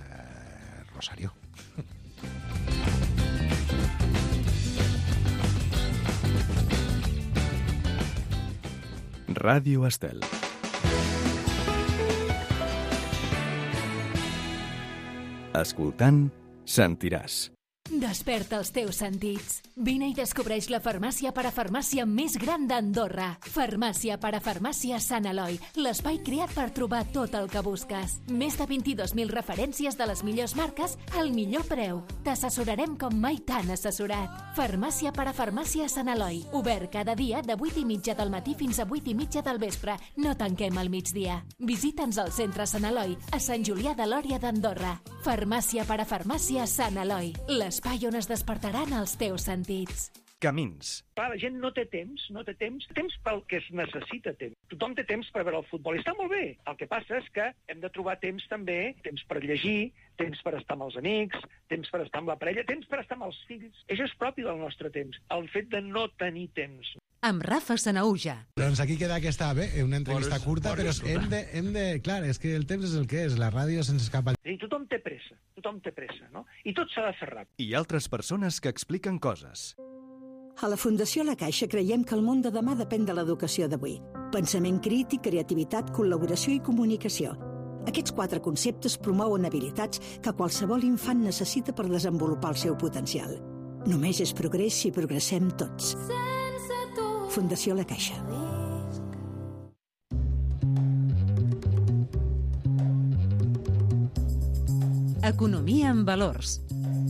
Rosario. Ràdio Estel. Escoltant, sentiràs. Desperta els teus sentits. Vine i descobreix la farmàcia parafarmàcia més gran d'Andorra. Farmàcia parafarmàcia Sant Eloi, l'espai creat per trobar tot el que busques. Més de vint-i-dos mil referències de les millors marques al millor preu. T'assessorarem com mai t'han assessorat. Farmàcia parafarmàcia Sant Eloi, obert cada dia de vuit i mitja del matí fins a vuit i mitja del vespre. No tanquem al migdia. Visita'ns al centre Sant Eloi, a Sant Julià de Lòria d'Andorra. Farmàcia parafarmàcia Sant Eloi, l'espai on es despertaran els teus sentits. Camins. Clar, la gent no té temps, no té temps, temps pel que es necessita temps. Tothom té temps per veure el futbol, i està molt bé. El que passa és que hem de trobar temps també, temps per llegir, temps per estar amb els amics, temps per estar amb la parella, temps per estar amb els fills. Això és propi del nostre temps, el fet de no tenir temps. Amb Rafa Sanauja. Doncs aquí queda aquesta, bé, una entrevista Boris, curta, Boris, però hem de, hem de... Clar, és que el temps és el que és, la ràdio se'ns escapa. I tothom té pressa, tothom té pressa, no? I tot s'ha de fer ràpid. I altres persones que expliquen coses. A la Fundació La Caixa creiem que el món de demà depèn de l'educació d'avui. Pensament crític, creativitat, col·laboració i comunicació. Aquests quatre conceptes promouen habilitats que qualsevol infant necessita per desenvolupar el seu potencial. Només és progrés si progressem tots. Fundació La Caixa. Economia en valors.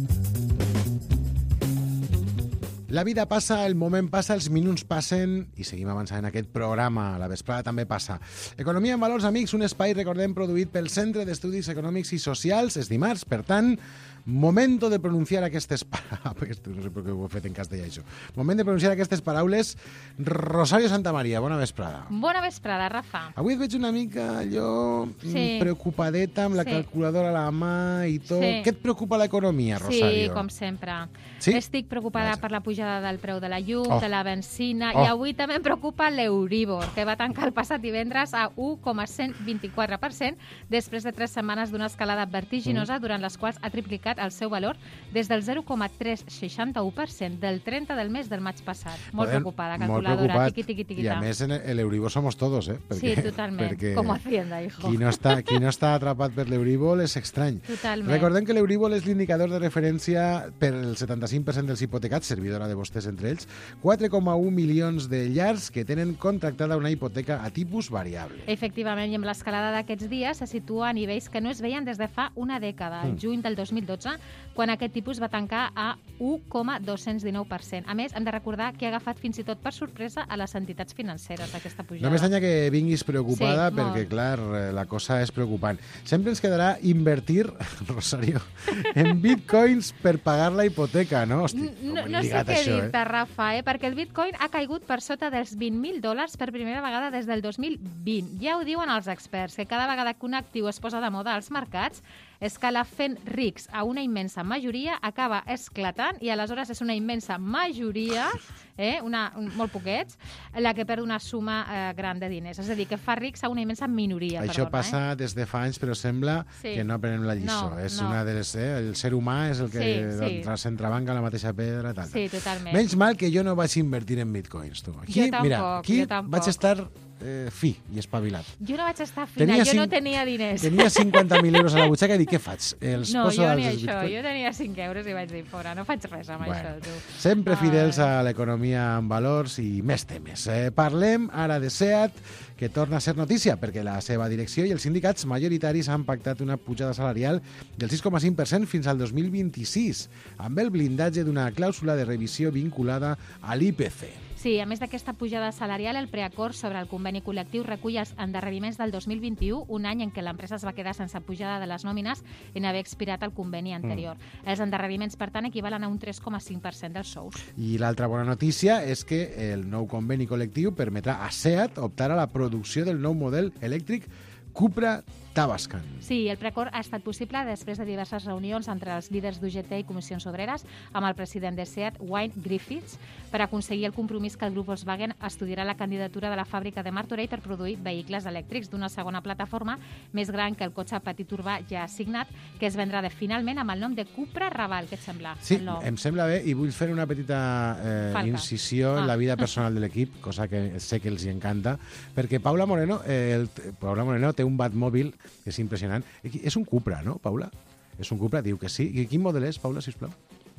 La vida passa, el moment passa, els minuts passen i seguim avançant en aquest programa. La vesprada també passa. Economia en valors, amics, un espai, recordem, produït pel Centre d'Estudis Econòmics i Socials. És dimarts, per tant, momento de pronunciar aquestes paraules. No sé per què ho he fet en castellà, això. Moment de pronunciar aquestes paraules. Rosario Santamaría, bona vesprada. Bona vesprada, Rafa. Avui et veig una mica allò Sí. preocupadeta amb la Sí. calculadora a la mà i tot. Sí. Què et preocupa l'economia, Rosario? Sí, com sempre. Sí? Estic preocupada Vaja. per la pujada del preu de la llum, Oh. de la benzina, Oh. i avui també em preocupa l'Euribor, que va tancar el passat divendres a u coma cent vint-i-quatre per cent després de tres setmanes d'una escalada vertiginosa Mm. durant les quals ha triplicat el seu valor des del zero coma tres seixanta-u per cent del trenta del mes del maig passat. Molt Joder, preocupada, molt calculadora, preocupat. tiqui, tiqui, tiqui, I a més, en el Euribor somos todos, eh? Sí, totalment, perquè com Hacienda, hijo. Qui no, està, qui no està atrapat per l'Euribor és estrany. Totalment. Recordem que l'Euribor és l'indicador de referència per el setanta-cinc per cent dels hipotecats, servidora de vostès entre ells, quatre coma un milions de llars que tenen contractada una hipoteca a tipus variable. Efectivament, i amb l'escalada d'aquests dies se situa a nivells que no es veien des de fa una dècada, el Mm. juny del dos mil dotze, quan aquest tipus va tancar a u coma dos-cents dinou per cent. A més, hem de recordar que ha agafat fins i tot per sorpresa a les entitats financeres aquesta pujada. No m'estranya que vinguis preocupada Sí, perquè, molt. clar, eh, la cosa és preocupant. Sempre ens quedarà invertir, Rosario, en bitcoins per pagar la hipoteca, no? Hosti, No, com no sé lligat què això, dir-te, Rafa, eh? perquè el bitcoin ha caigut per sota dels vint mil dòlars per primera vegada des del dos mil vint. Ja ho diuen els experts, que cada vegada que un actiu es posa de moda als mercats, escala fent rics a una immensa majoria, acaba esclatant i aleshores és una immensa majoria, eh, una, un, molt poquets, la que perd una suma eh, gran de diners. És a dir, que fa rics a una immensa minoria. Això perdona, passa des de fa anys, però sembla Sí. que no aprenem la lliçó. No, és no. una de les, eh, el ser humà és el que Sí, sí. s'entrebanca la mateixa pedra. Tal, eh? Sí, totalment. Menys mal que jo no vaig invertir en bitcoins, tu. Aquí, Jo tampoc, mira, aquí jo tampoc. vaig estar eh, fi i espavilat. Jo no vaig estar fina, Tenia jo cinc- no tenia diners. Tenia cinquanta mil euros a la butxaca i dic, què faig? Els No, poso jo als ni això. bitcoins? Jo tenia cinc euros i vaig dir, fora, no faig res amb Bueno, això, tu. Sempre Ai. fidels a l'economia en valors i més temes. Eh, parlem ara de SEAT, que torna a ser notícia perquè la seva direcció i els sindicats majoritaris han pactat una pujada salarial del sis coma cinc per cent fins al dos mil vint-i-sis, amb el blindatge d'una clàusula de revisió vinculada a l'I P C. Sí, a més d'aquesta pujada salarial, el preacord sobre el conveni col·lectiu recull els endarreriments del dos mil vint-i-u, un any en què l'empresa es va quedar sense pujada de les nòmines en haver expirat el conveni anterior. Mm. Els endarreriments, per tant, equivalen a un tres coma cinc per cent dels sous. I l'altra bona notícia és que el nou conveni col·lectiu permetrà a SEAT optar a la producció del nou model elèctric Cupra Tavascan. Sí, el preacord ha estat possible després de diverses reunions entre els líders d'U G T i Comissions Obreres amb el president de SEAT, Wayne Griffiths, per aconseguir el compromís que el grup Volkswagen estudiarà la candidatura de la fàbrica de Martorell per produir vehicles elèctrics d'una segona plataforma més gran que el cotxe petit urbà ja assignat, que es vendrà de, finalment amb el nom de Cupra Raval. Què et sembla? Sí, El nom. em sembla bé i vull fer una petita eh, Falca. incisió Ah. en la vida personal de l'equip, cosa que sé que els hi encanta, perquè Paula Moreno, eh, el, Paula Moreno té un Batmòbil que és impressionant. És un Cupra, no, Paula? És un Cupra, diu que sí. I quin model és, Paula, sisplau?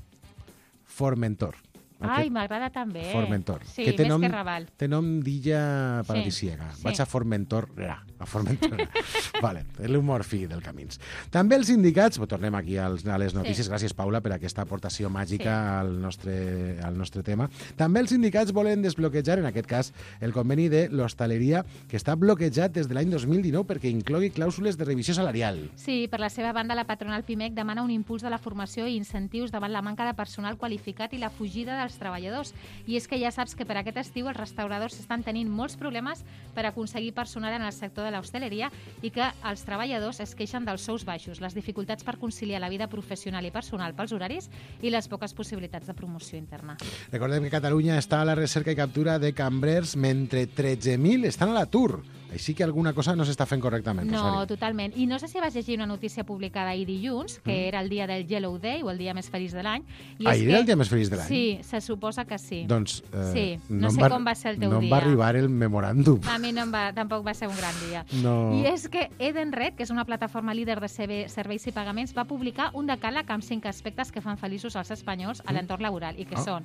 Formentor. Ai, m'agrada també. Formentor. Sí, que té més nom, que Raval. Té nom d'illa Sí, paradisíaca. sí. Vaig a Formentor. A Formentor. vale, l'humor fi del Camins. També els sindicats, bo, tornem aquí als, a les notícies, Sí. gràcies Paula per aquesta aportació màgica Sí. al, nostre, al nostre tema. També els sindicats volen desbloquejar, en aquest cas, el conveni de l'hostaleria, que està bloquejat des de l'any dos mil dinou perquè inclogui clàusules de revisió salarial. Sí, per la seva banda, la patronal Pimec demana un impuls de la formació i incentius davant la manca de personal qualificat i la fugida dels treballadors. I és que ja saps que per aquest estiu els restauradors estan tenint molts problemes per aconseguir personal en el sector de l'hostaleria i que els treballadors es queixen dels sous baixos, les dificultats per conciliar la vida professional i personal pels horaris i les poques possibilitats de promoció interna. Recordem que Catalunya està a la recerca i captura de cambrers mentre tretze mil estan a l'atur. Així que alguna cosa no s'està fent correctament, No, Rosario. totalment. I no sé si vas llegir una notícia publicada ahir dilluns, que Mm. era el dia del Yellow Day, o el dia més feliç de l'any. i és Ahir que- era el dia més feliç de l'any? Sí, se suposa que sí. Doncs eh, Sí, no em sé com va ser el teu no em dia. va arribar el memoràndum. A mi no em va, tampoc va ser un gran dia. No. I és que Edenred, que és una plataforma líder de serveis i pagaments, va publicar un decàleg amb cinc aspectes que fan feliços als espanyols a l'entorn laboral i que Ah. són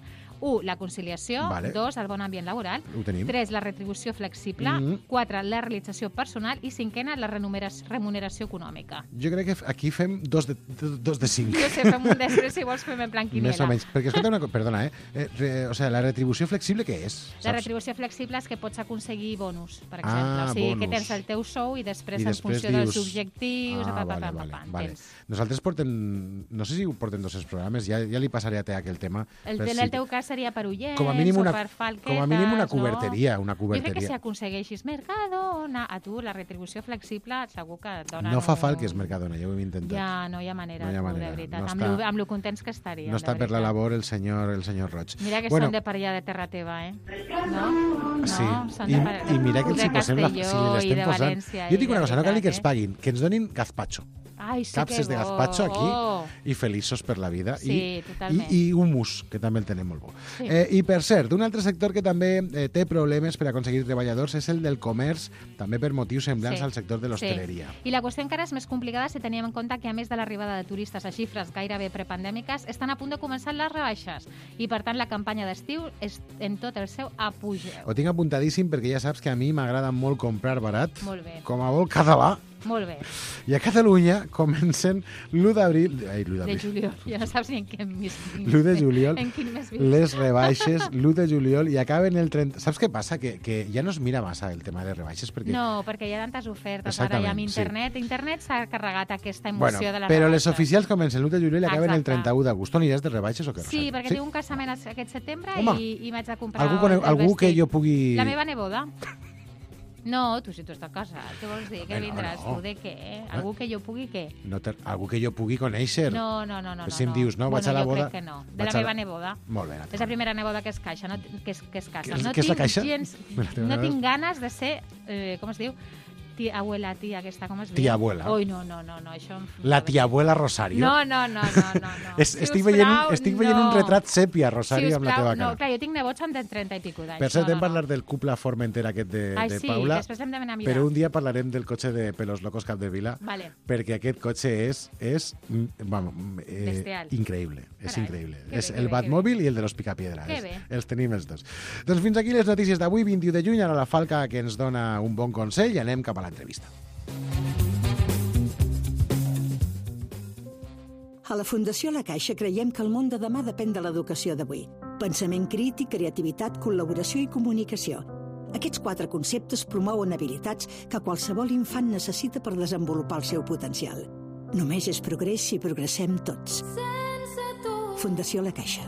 u, la conciliació, Vale. dos, el bon ambient laboral, Ho tenim. tres, la retribució flexible, Mhm. quatre, la realització personal i cinquena, la remuneració, remuneració econòmica. Jo crec que aquí fem dos de, dos de cinc. Jo sé, fem un després, si vols fem en plan quiniela. Més o menys. Perquè, escolta, una cosa, perdona, eh? eh re, o sigui, la retribució flexible què és? La Saps? retribució flexible és que pots aconseguir bonus, per Ah, exemple. O sigui, que bonus. tens el teu sou i després, I en després funció dius... dels objectius... Ah, pa, pa, vale, pa, pa, vale, pa, vale. tens. Nosaltres portem... No sé si ho portem dos programes, ja, ja li passaré a te aquell tema. El, per en si- el teu cas seria per ullets com a mínim una, o per falquetes, com a mínim una no? coberteria, una Jo crec que coberteria. si aconsegueixis Mercadona, a tu la retribució flexible segur que et dona... No fa un- falques Mercadona, ja ho hem intentat. Ja, no hi ha manera, No hi ha tu, manera, de veritat. no amb, està- lo, amb lo contents que estaríem, No està de per la veritat. labor el senyor, el senyor Roig. Mira que bueno, són de per allà de terra teva, eh? No? Sí, no, són I, de per... i mira que els de hi posem la... Si Castelló li i l'estem de posant. València. Jo i dic una de cosa, no cal ni que ens veritat, paguin, que ens donin gazpacho. Ai, sí Capses que de bo. gazpacho aquí i feliços per la vida. Sí, I, totalment. I, I humus, que també el tenem molt bo. Sí. Eh, I per cert, un altre sector que també eh, té problemes per aconseguir treballadors és el del comerç, també per motius semblants Sí. al sector de l'hostaleria. Sí. I la qüestió encara és més complicada si teníem en compte que, a més de l'arribada de turistes a xifres gairebé prepandèmiques, estan a punt de començar les rebaixes. I, per tant, la campanya d'estiu és en tot el seu apogeu. Ho tinc apuntadíssim perquè ja saps que a mi m'agrada molt comprar barat, Molt bé. com a vol català. Molt bé. I a Catalunya comencen l'u d'abril... Ai, l'u De d'abril. juliol. Ja no saps ni en quin mes vius. l'u de juliol, En quin mes vius. les rebaixes, l'u de juliol, i acaben el trenta... Saps què passa? Que, que ja no es mira massa el tema de rebaixes, perquè... No, perquè hi ha tantes ofertes. Ara Exactament, ja amb sí. internet. Internet s'ha carregat aquesta Bueno, emoció de la però rebaixa. les oficials comencen l'u de juliol i acaben el Exacte. trenta-u d'agost. Tu aniràs de rebaixes o què? Sí, Rosario? perquè tinc un casament aquest setembre Home, i, i m'haig de comprar Algú, cone... el algú que vestit. jo pugui... La meva neboda. No, tu si tu estàs casat, què vols dir? Què Bueno, vindràs no. tu? De què? Algú que jo pugui què? No te... Algú que jo pugui conèixer. No, no, no. no, Però si em no. dius, no, vaig bueno, a la jo boda... crec que no. De vaig la a meva neboda. Molt bé. És la primera neboda que es caixa, no, que, es, que es casa. Què és- no què és la tinc caixa? gens... La teva No neboda? tinc ganes de ser... Eh, com es diu? Tia, abuela, tia, aquesta, com es diu? Tia abuela. Ui, no, no, no, no, això... em- La tia abuela Rosario. No, no, no, no, no. no. Es, Si estic us veient, plau, estic veient no. un retrat sèpia, Rosario, Si us amb la plau, teva no, cara. clar, jo tinc nebots amb de trenta i pico d'anys. Per cert, no, hem no, parlat del couple Formentera aquest de, Ai, de sí, Paula, després hem d'anar a mirar. però un dia parlarem del cotxe de Pelos Locos Capdevila, Vale. perquè aquest cotxe és, és mm, vamos, eh, Bestial. increïble, és Carai, increïble. que És bé, que el bé, Batmòbil i el de los Picapiedra. Que És- bé. Els tenim els dos. Doncs fins aquí les notícies d'avui, vint-i-u de juny, ara la Falca que ens dona un bon consell i anem cap a l'entrevista. A la Fundació La Caixa creiem que el món de demà depèn de l'educació d'avui. Pensament crític, creativitat, col·laboració i comunicació. Aquests quatre conceptes promouen habilitats que qualsevol infant necessita per desenvolupar el seu potencial. Només és progrés si progressem tots. Fundació La Caixa.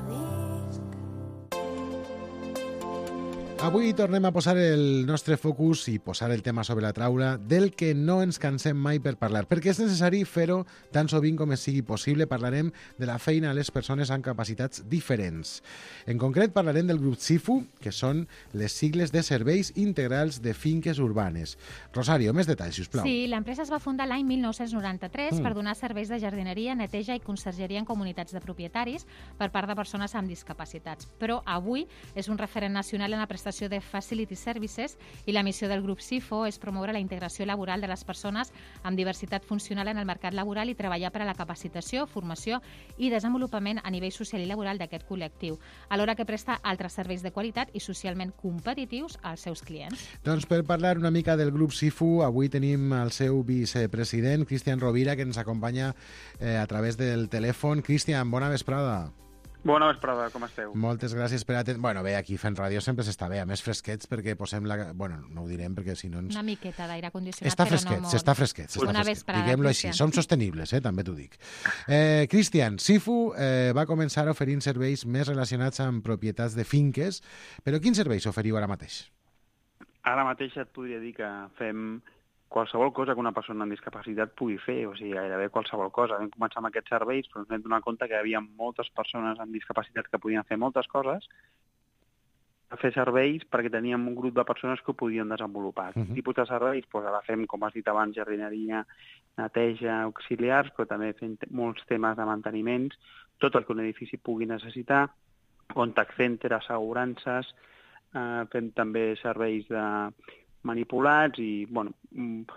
Avui tornem a posar el nostre focus i posar el tema sobre la taula del que no ens cansem mai per parlar, perquè és necessari fer-ho tan sovint com es sigui possible. Parlarem de la feina a les persones amb capacitats diferents. En concret parlarem del grup SIFU, que són les sigles de Serveis Integrals de Finques Urbanes. Rosario, més detalls, sisplau. Sí, l'empresa es va fundar l'any mil nou-cents noranta-tres Mm. per donar serveis de jardineria, neteja i consergeria en comunitats de propietaris per part de persones amb discapacitats. Però avui és un referent nacional en la prestació de Facility Services i la missió del grup SIFO és promoure la integració laboral de les persones amb diversitat funcional en el mercat laboral i treballar per a la capacitació, formació i desenvolupament a nivell social i laboral d'aquest col·lectiu, alhora que presta altres serveis de qualitat i socialment competitius als seus clients. Doncs per parlar una mica del grup SIFU, avui tenim el seu vicepresident, Cristian Rovira, que ens acompanya eh, a través del telèfon. Cristian, bona vesprada. Bona vesprada, com esteu? Moltes gràcies per atendre. Bueno, bé, aquí fent ràdio sempre s'està bé, a més fresquets, perquè posem la... Bueno, no ho direm perquè si no ens... Una miqueta d'aire condicionat, Està però fresquet, no molt. s'està fresquet, s'està Una fresquet. vesprada, Diguem-lo així, Cristian. som sostenibles, eh? també t'ho dic. Eh, Cristian, SIFU eh, va començar oferint serveis més relacionats amb propietats de finques, però quins serveis oferiu ara mateix? Ara mateix et podria dir que fem qualsevol cosa que una persona amb discapacitat pugui fer, o sigui, gairebé qualsevol cosa. Vam començar amb aquests serveis, però ens vam donar compte que hi havia moltes persones amb discapacitat que podien fer moltes coses, a fer serveis perquè teníem un grup de persones que ho podien desenvolupar. Mhm. Uh -huh. Tipus de serveis, doncs ara fem, com has dit abans, jardineria, neteja, auxiliars, però també fem molts temes de manteniments, tot el que un edifici pugui necessitar, contact center, assegurances, eh, fem també serveis de manipulats i, bueno,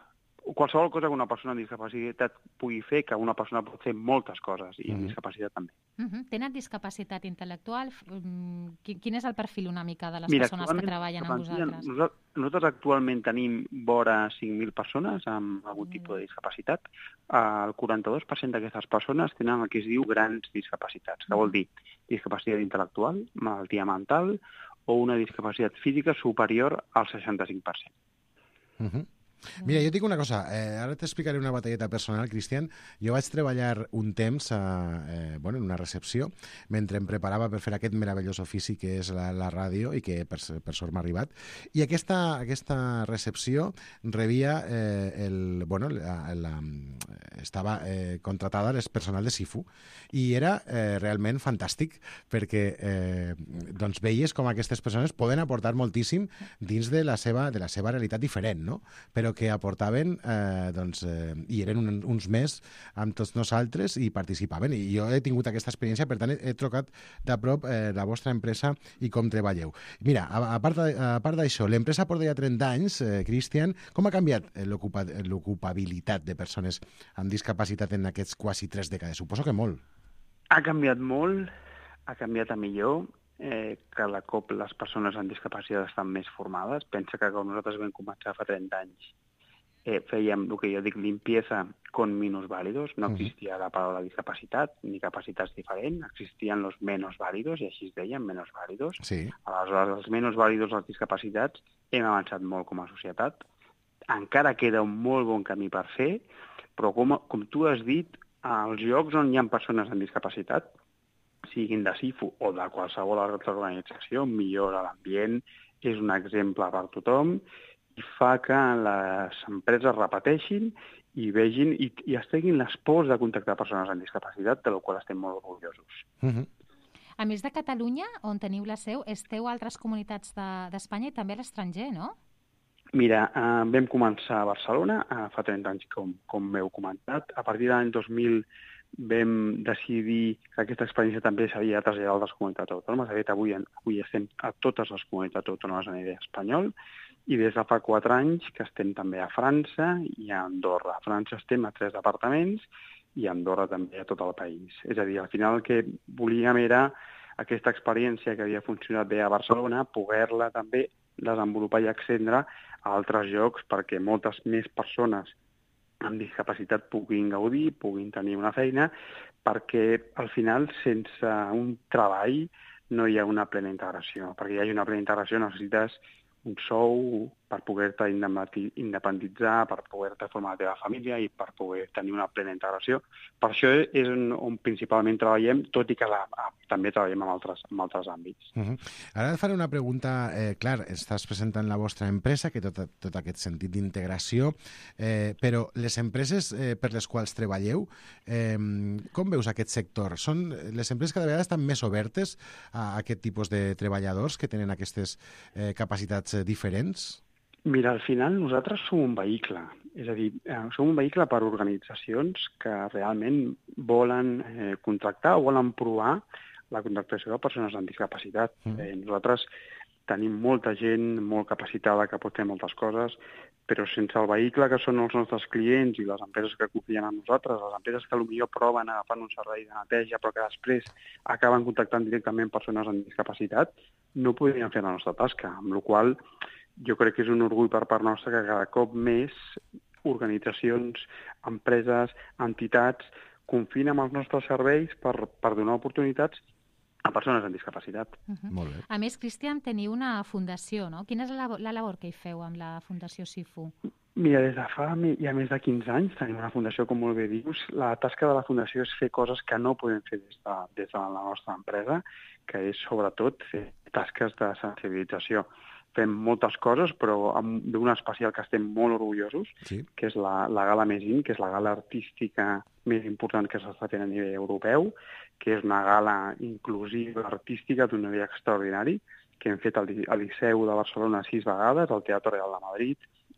qualsevol cosa que una persona amb discapacitat pugui fer, que una persona pot fer moltes coses, i amb Mhm. discapacitat també. Uh -huh. Tenen discapacitat intel·lectual? Mm, qui- Quin és el perfil una mica de les Mira, persones que actualment, treballen la amb plantilla, vosaltres? Nosaltres, nosaltres actualment tenim vora cinc mil persones amb algun tipus de discapacitat. El quaranta-dos per cent d'aquestes persones tenen el que es diu grans discapacitats, que vol dir discapacitat intel·lectual, malaltia mental o una discapacitat física superior al seixanta-cinc per cent. Uh -huh. Mira, jo tinc una cosa, eh, ara t'explicaré una batalleta personal, Cristian. Jo vaig treballar un temps a, eh, bueno, en una recepció mentre em preparava per fer aquest meravellós ofici que és la, la ràdio i que per, per sort m'ha arribat. I aquesta, aquesta recepció rebia eh, el... Bueno, la, la, estava eh, contratada el personal de SIFU i era eh, realment fantàstic perquè eh, doncs veies com aquestes persones poden aportar moltíssim dins de la seva, de la seva realitat diferent, no? Però que aportaven, eh, doncs, eh, i eren un, uns més amb tots nosaltres i participaven. I jo he tingut aquesta experiència, per tant, he, he trocat de prop eh, la vostra empresa i com treballeu. Mira, a, a part de- a part d'això, l'empresa porta ja trenta anys, eh, Cristian, com ha canviat eh, l'ocupa- l'ocupabilitat de persones amb discapacitat en aquests quasi tres dècades? Suposo que molt. Ha canviat molt, ha canviat a millor, eh, cada cop les persones amb discapacitat estan més formades. Pensa que quan nosaltres vam començar fa trenta anys eh, fèiem el que jo dic limpieza con minusválidos, no Mhm. existia la paraula discapacitat ni capacitats diferents, existien los menos válidos, i així es deien, menos válidos. Sí. Aleshores, els menos válidos, les discapacitats, hem avançat molt com a societat. Encara queda un molt bon camí per fer, però com, com tu has dit, als llocs on hi ha persones amb discapacitat, siguin de SIFU o de qualsevol altra organització, millora l'ambient, és un exemple per tothom i fa que les empreses repeteixin i vegin i, i es treguin les pors de contactar persones amb discapacitat, de la qual estem molt orgullosos. Uh -huh. A més de Catalunya, on teniu la seu, esteu a altres comunitats de- d'Espanya i també a l'estranger, no? Mira, eh, vam començar a Barcelona eh, fa trenta anys, com, com m'heu comentat. A partir de l'any dos mil vam decidir que aquesta experiència també s'havia de traslladar a altres comunitats autònomes. De fet, avui, avui estem a totes les comunitats autònomes a nivell espanyol i des de fa quatre anys que estem també a França i a Andorra. A França estem a tres departaments i a Andorra també a tot el país. És a dir, al final el que volíem era aquesta experiència que havia funcionat bé a Barcelona, poder-la també desenvolupar i accendre a altres llocs perquè moltes més persones amb discapacitat puguin gaudir, puguin tenir una feina, perquè al final sense un treball no hi ha una plena integració. Perquè hi hagi una plena integració necessites un sou per poder-te indemnati- independitzar, per poder-te formar la teva família i per poder tenir una plena integració. Per això és on, on principalment treballem, tot i que la, també treballem en altres, en altres àmbits. Uh -huh. Ara et faré una pregunta. Eh, clar, estàs presentant la vostra empresa, que tot, tot aquest sentit d'integració, eh, però les empreses eh, per les quals treballeu, eh, com veus aquest sector? Són, les empreses cada vegada estan més obertes a aquest tipus de treballadors que tenen aquestes eh, capacitats eh, diferents? Mira, al final nosaltres som un vehicle, és a dir, eh, som un vehicle per organitzacions que realment volen eh, contractar o volen provar la contractació de persones amb discapacitat. Mm. Eh, nosaltres tenim molta gent molt capacitada que pot fer moltes coses, però sense el vehicle que són els nostres clients i les empreses que confien en nosaltres, les empreses que potser proven agafant un servei de neteja però que després acaben contactant directament persones amb discapacitat, no podrien fer la nostra tasca, amb la qual cosa jo crec que és un orgull per part nostra que cada cop més organitzacions, empreses, entitats confien en els nostres serveis per, per donar oportunitats a persones amb discapacitat. Uh -huh. Molt bé. A més, Cristian, teniu una fundació, no? Quina és la labor, la labor que hi feu amb la Fundació SIFU? Mira, des de fa ja més de quinze anys tenim una fundació, com molt bé dius. La tasca de la fundació és fer coses que no podem fer des de, des de la nostra empresa, que és sobretot fer tasques de sensibilització. Fem moltes coses, però amb d'una especial que estem molt orgullosos, sí. que és la, la Gala Mesin, que és la gala artística més important que s'està fent a nivell europeu, que és una gala inclusiva artística d'un nivell extraordinari, que hem fet al, al Liceu de Barcelona sis vegades, al Teatre Real de Madrid,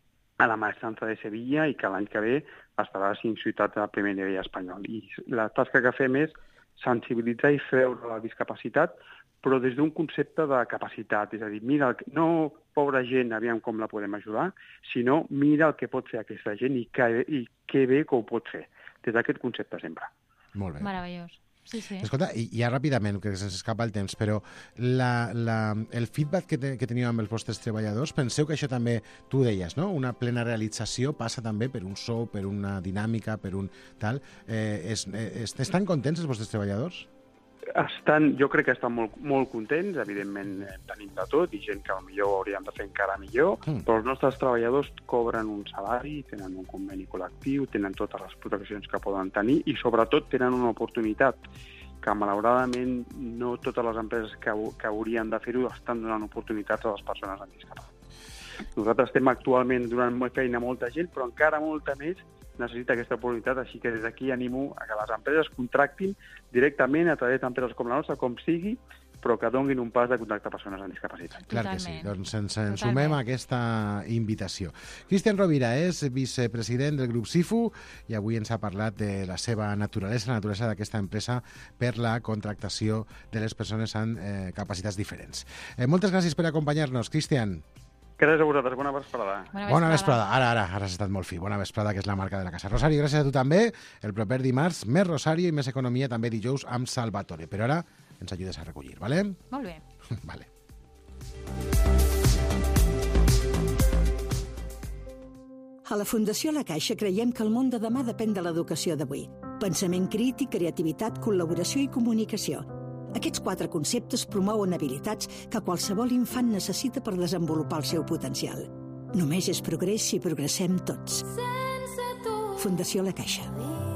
a la Maestranza de Sevilla, i que l'any que ve estarà a cinc ciutats del primer nivell espanyol. I la tasca que fem és sensibilitzar i treure la discapacitat però des d'un concepte de capacitat. És a dir, mira, el que, no pobra gent, aviam com la podem ajudar, sinó mira el que pot fer aquesta gent i que, i que bé que ho pot fer. Des d'aquest concepte sempre. Molt bé. Meravellós. Sí, sí. Escolta, i ja ràpidament, que se'ns escapa el temps, però la, la, el feedback que, te, que teníeu amb els vostres treballadors, penseu que això també, tu deies, no? Una plena realització passa també per un so, per una dinàmica, per un tal. Eh, es, es, estan contents els vostres treballadors? Estan, jo crec que estan molt, molt contents, evidentment tenim de tot, i gent que potser hauríem de fer encara millor, mm. però els nostres treballadors cobren un salari, tenen un conveni col·lectiu, tenen totes les proteccions que poden tenir i sobretot tenen una oportunitat que malauradament no totes les empreses que, que haurien de fer-ho estan donant oportunitats a les persones amb discapacitat. Nosaltres estem actualment donant feina a molta gent, però encara molta més necessita aquesta oportunitat, així que des d'aquí animo a que les empreses contractin directament a través d'empreses com la nostra, com sigui, però que donguin un pas de contacte a persones amb discapacitat. Clar que sí, doncs ens, ens sumem a aquesta invitació. Cristian Rovira és vicepresident del grup SIFU i avui ens ha parlat de la seva naturalesa, la naturalesa d'aquesta empresa per la contractació de les persones amb eh, capacitats diferents. Eh, moltes gràcies per acompanyar-nos, Cristian. Gràcies a vosaltres, bona vesprada. Bona vesprada. Bona vesprada. Ara, ara, ara has estat molt fi. Bona vesprada, que és la marca de la casa. Rosario, gràcies a tu també. El proper dimarts, més Rosario i més economia, també dijous amb Salvatore. Però ara ens ajudes a recollir, vale? Molt bé. Vale. A la Fundació La Caixa creiem que el món de demà depèn de l'educació d'avui. Pensament crític, creativitat, col·laboració i comunicació. Aquests quatre conceptes promouen habilitats que qualsevol infant necessita per desenvolupar el seu potencial. Només és progrés si progressem tots. Fundació La Caixa.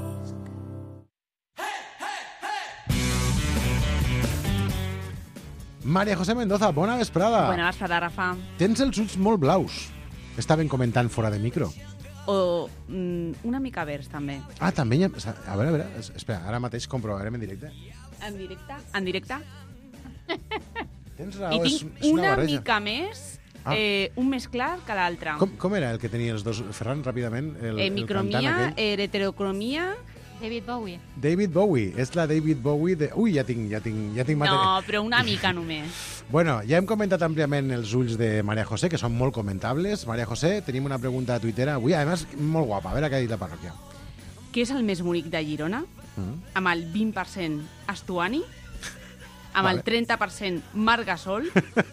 María José Mendoza, bona vesprada. Bona vesprada, Rafa. Tens els ulls molt blaus. Estaven comentant fora de micro. O mm, una mica verds, també. Ah, també hi ha... A veure, a veure, espera, ara mateix comprovarem en directe. En directe? En directe? Tens raó, I és, tinc és una, una barreja. mica més, ah. eh, un més clar que l'altre. Com, com era el que tenia els dos, Ferran, ràpidament? El, eh, micromia, eh, heterocromia... David Bowie. David Bowie, és la David Bowie de... Ui, ja tinc, ja tinc, ja tinc... No, però una mica només. Bueno, ja hem comentat àmpliament els ulls de María José, que són molt comentables. María José, tenim una pregunta a Twitter avui, a més, molt guapa, a veure què ha dit la parròquia. Què és el més bonic de Girona? Mm. Amb el vint per cent Estuani, amb vale. El trenta per cent Mar Gasol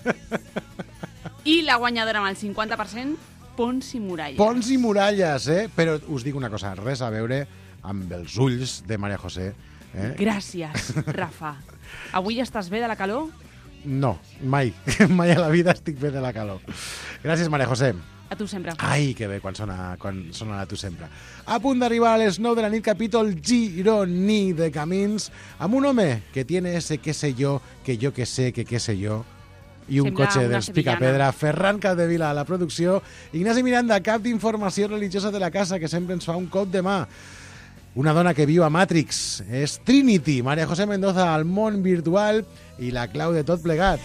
i la guanyadora amb el cinquanta per cent Ponts i Muralles. Ponts i Muralles, eh? Però us dic una cosa, res a veure amb els ulls de María José. Eh? Gràcies, Rafa. Avui estàs bé de la calor? No, mai. Mai a la vida estic bé de la calor. Gràcies, María José. A tu sempre. Ai, que bé, quan sona, quan sona a tu sempre. A punt d'arribar a les nou de la nit, capítol gironí de Camins, amb un home que tiene ese qué sé yo, que yo que sé, que qué sé yo, i un Sembla cotxe dels Picapedra. Ferran Capdevila a la producció, Ignasi Miranda, cap d'informació religiosa de la casa, que sempre ens fa un cop de mà. Una dona que viu a Matrix, és Trinity, María José Mendoza al món virtual i la clau de tot plegat.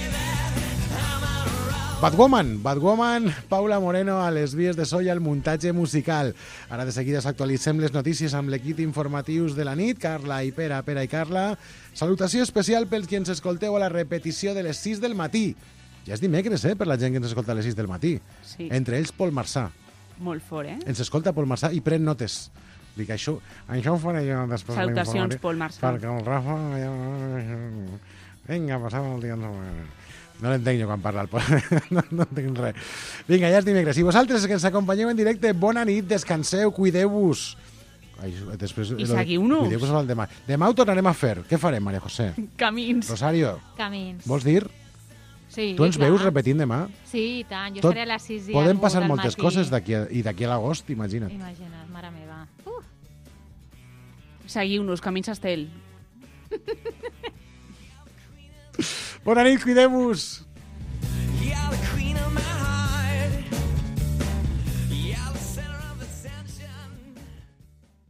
Batwoman, Batwoman, Paula Moreno a les vies de so i al muntatge musical. Ara de seguida s'actualitzem les notícies amb l'equip informatius de la nit, Carla i Pere, Pere i Carla. Salutació especial pels qui ens escolteu a la repetició de les sis del matí. Ja és dimecres, eh, per la gent que ens escolta a les sis del matí. Sí. Entre ells, Pol Marçà. Molt fort, eh? Ens escolta Pol Marçà i pren notes. Dic, això, això ho faré jo després. Salutacions, Pol Marçà. Perquè el Rafa... Vinga, passava el dia... No l'entenc jo quan parla el Pol. no, no entenc res. Vinga, ja és dimecres. I vosaltres que ens acompanyeu en directe, bona nit, descanseu, cuideu-vos. Ai, després, I seguiu-nos. Cuideu-vos el demà. Demà ho tornarem a fer. Què farem, María José? Camins. Rosario. Camins. Vols dir? Sí, tu ens clar. veus repetint demà? Sí, i tant. Jo Tot, estaré a les sis i podem algú passar del moltes matí. coses d'aquí a, i d'aquí a l'agost, imagina't. Imagina't, mare meva. Uh. Seguiu-nos, Camins Estel. Bona nit, cuideu-vos!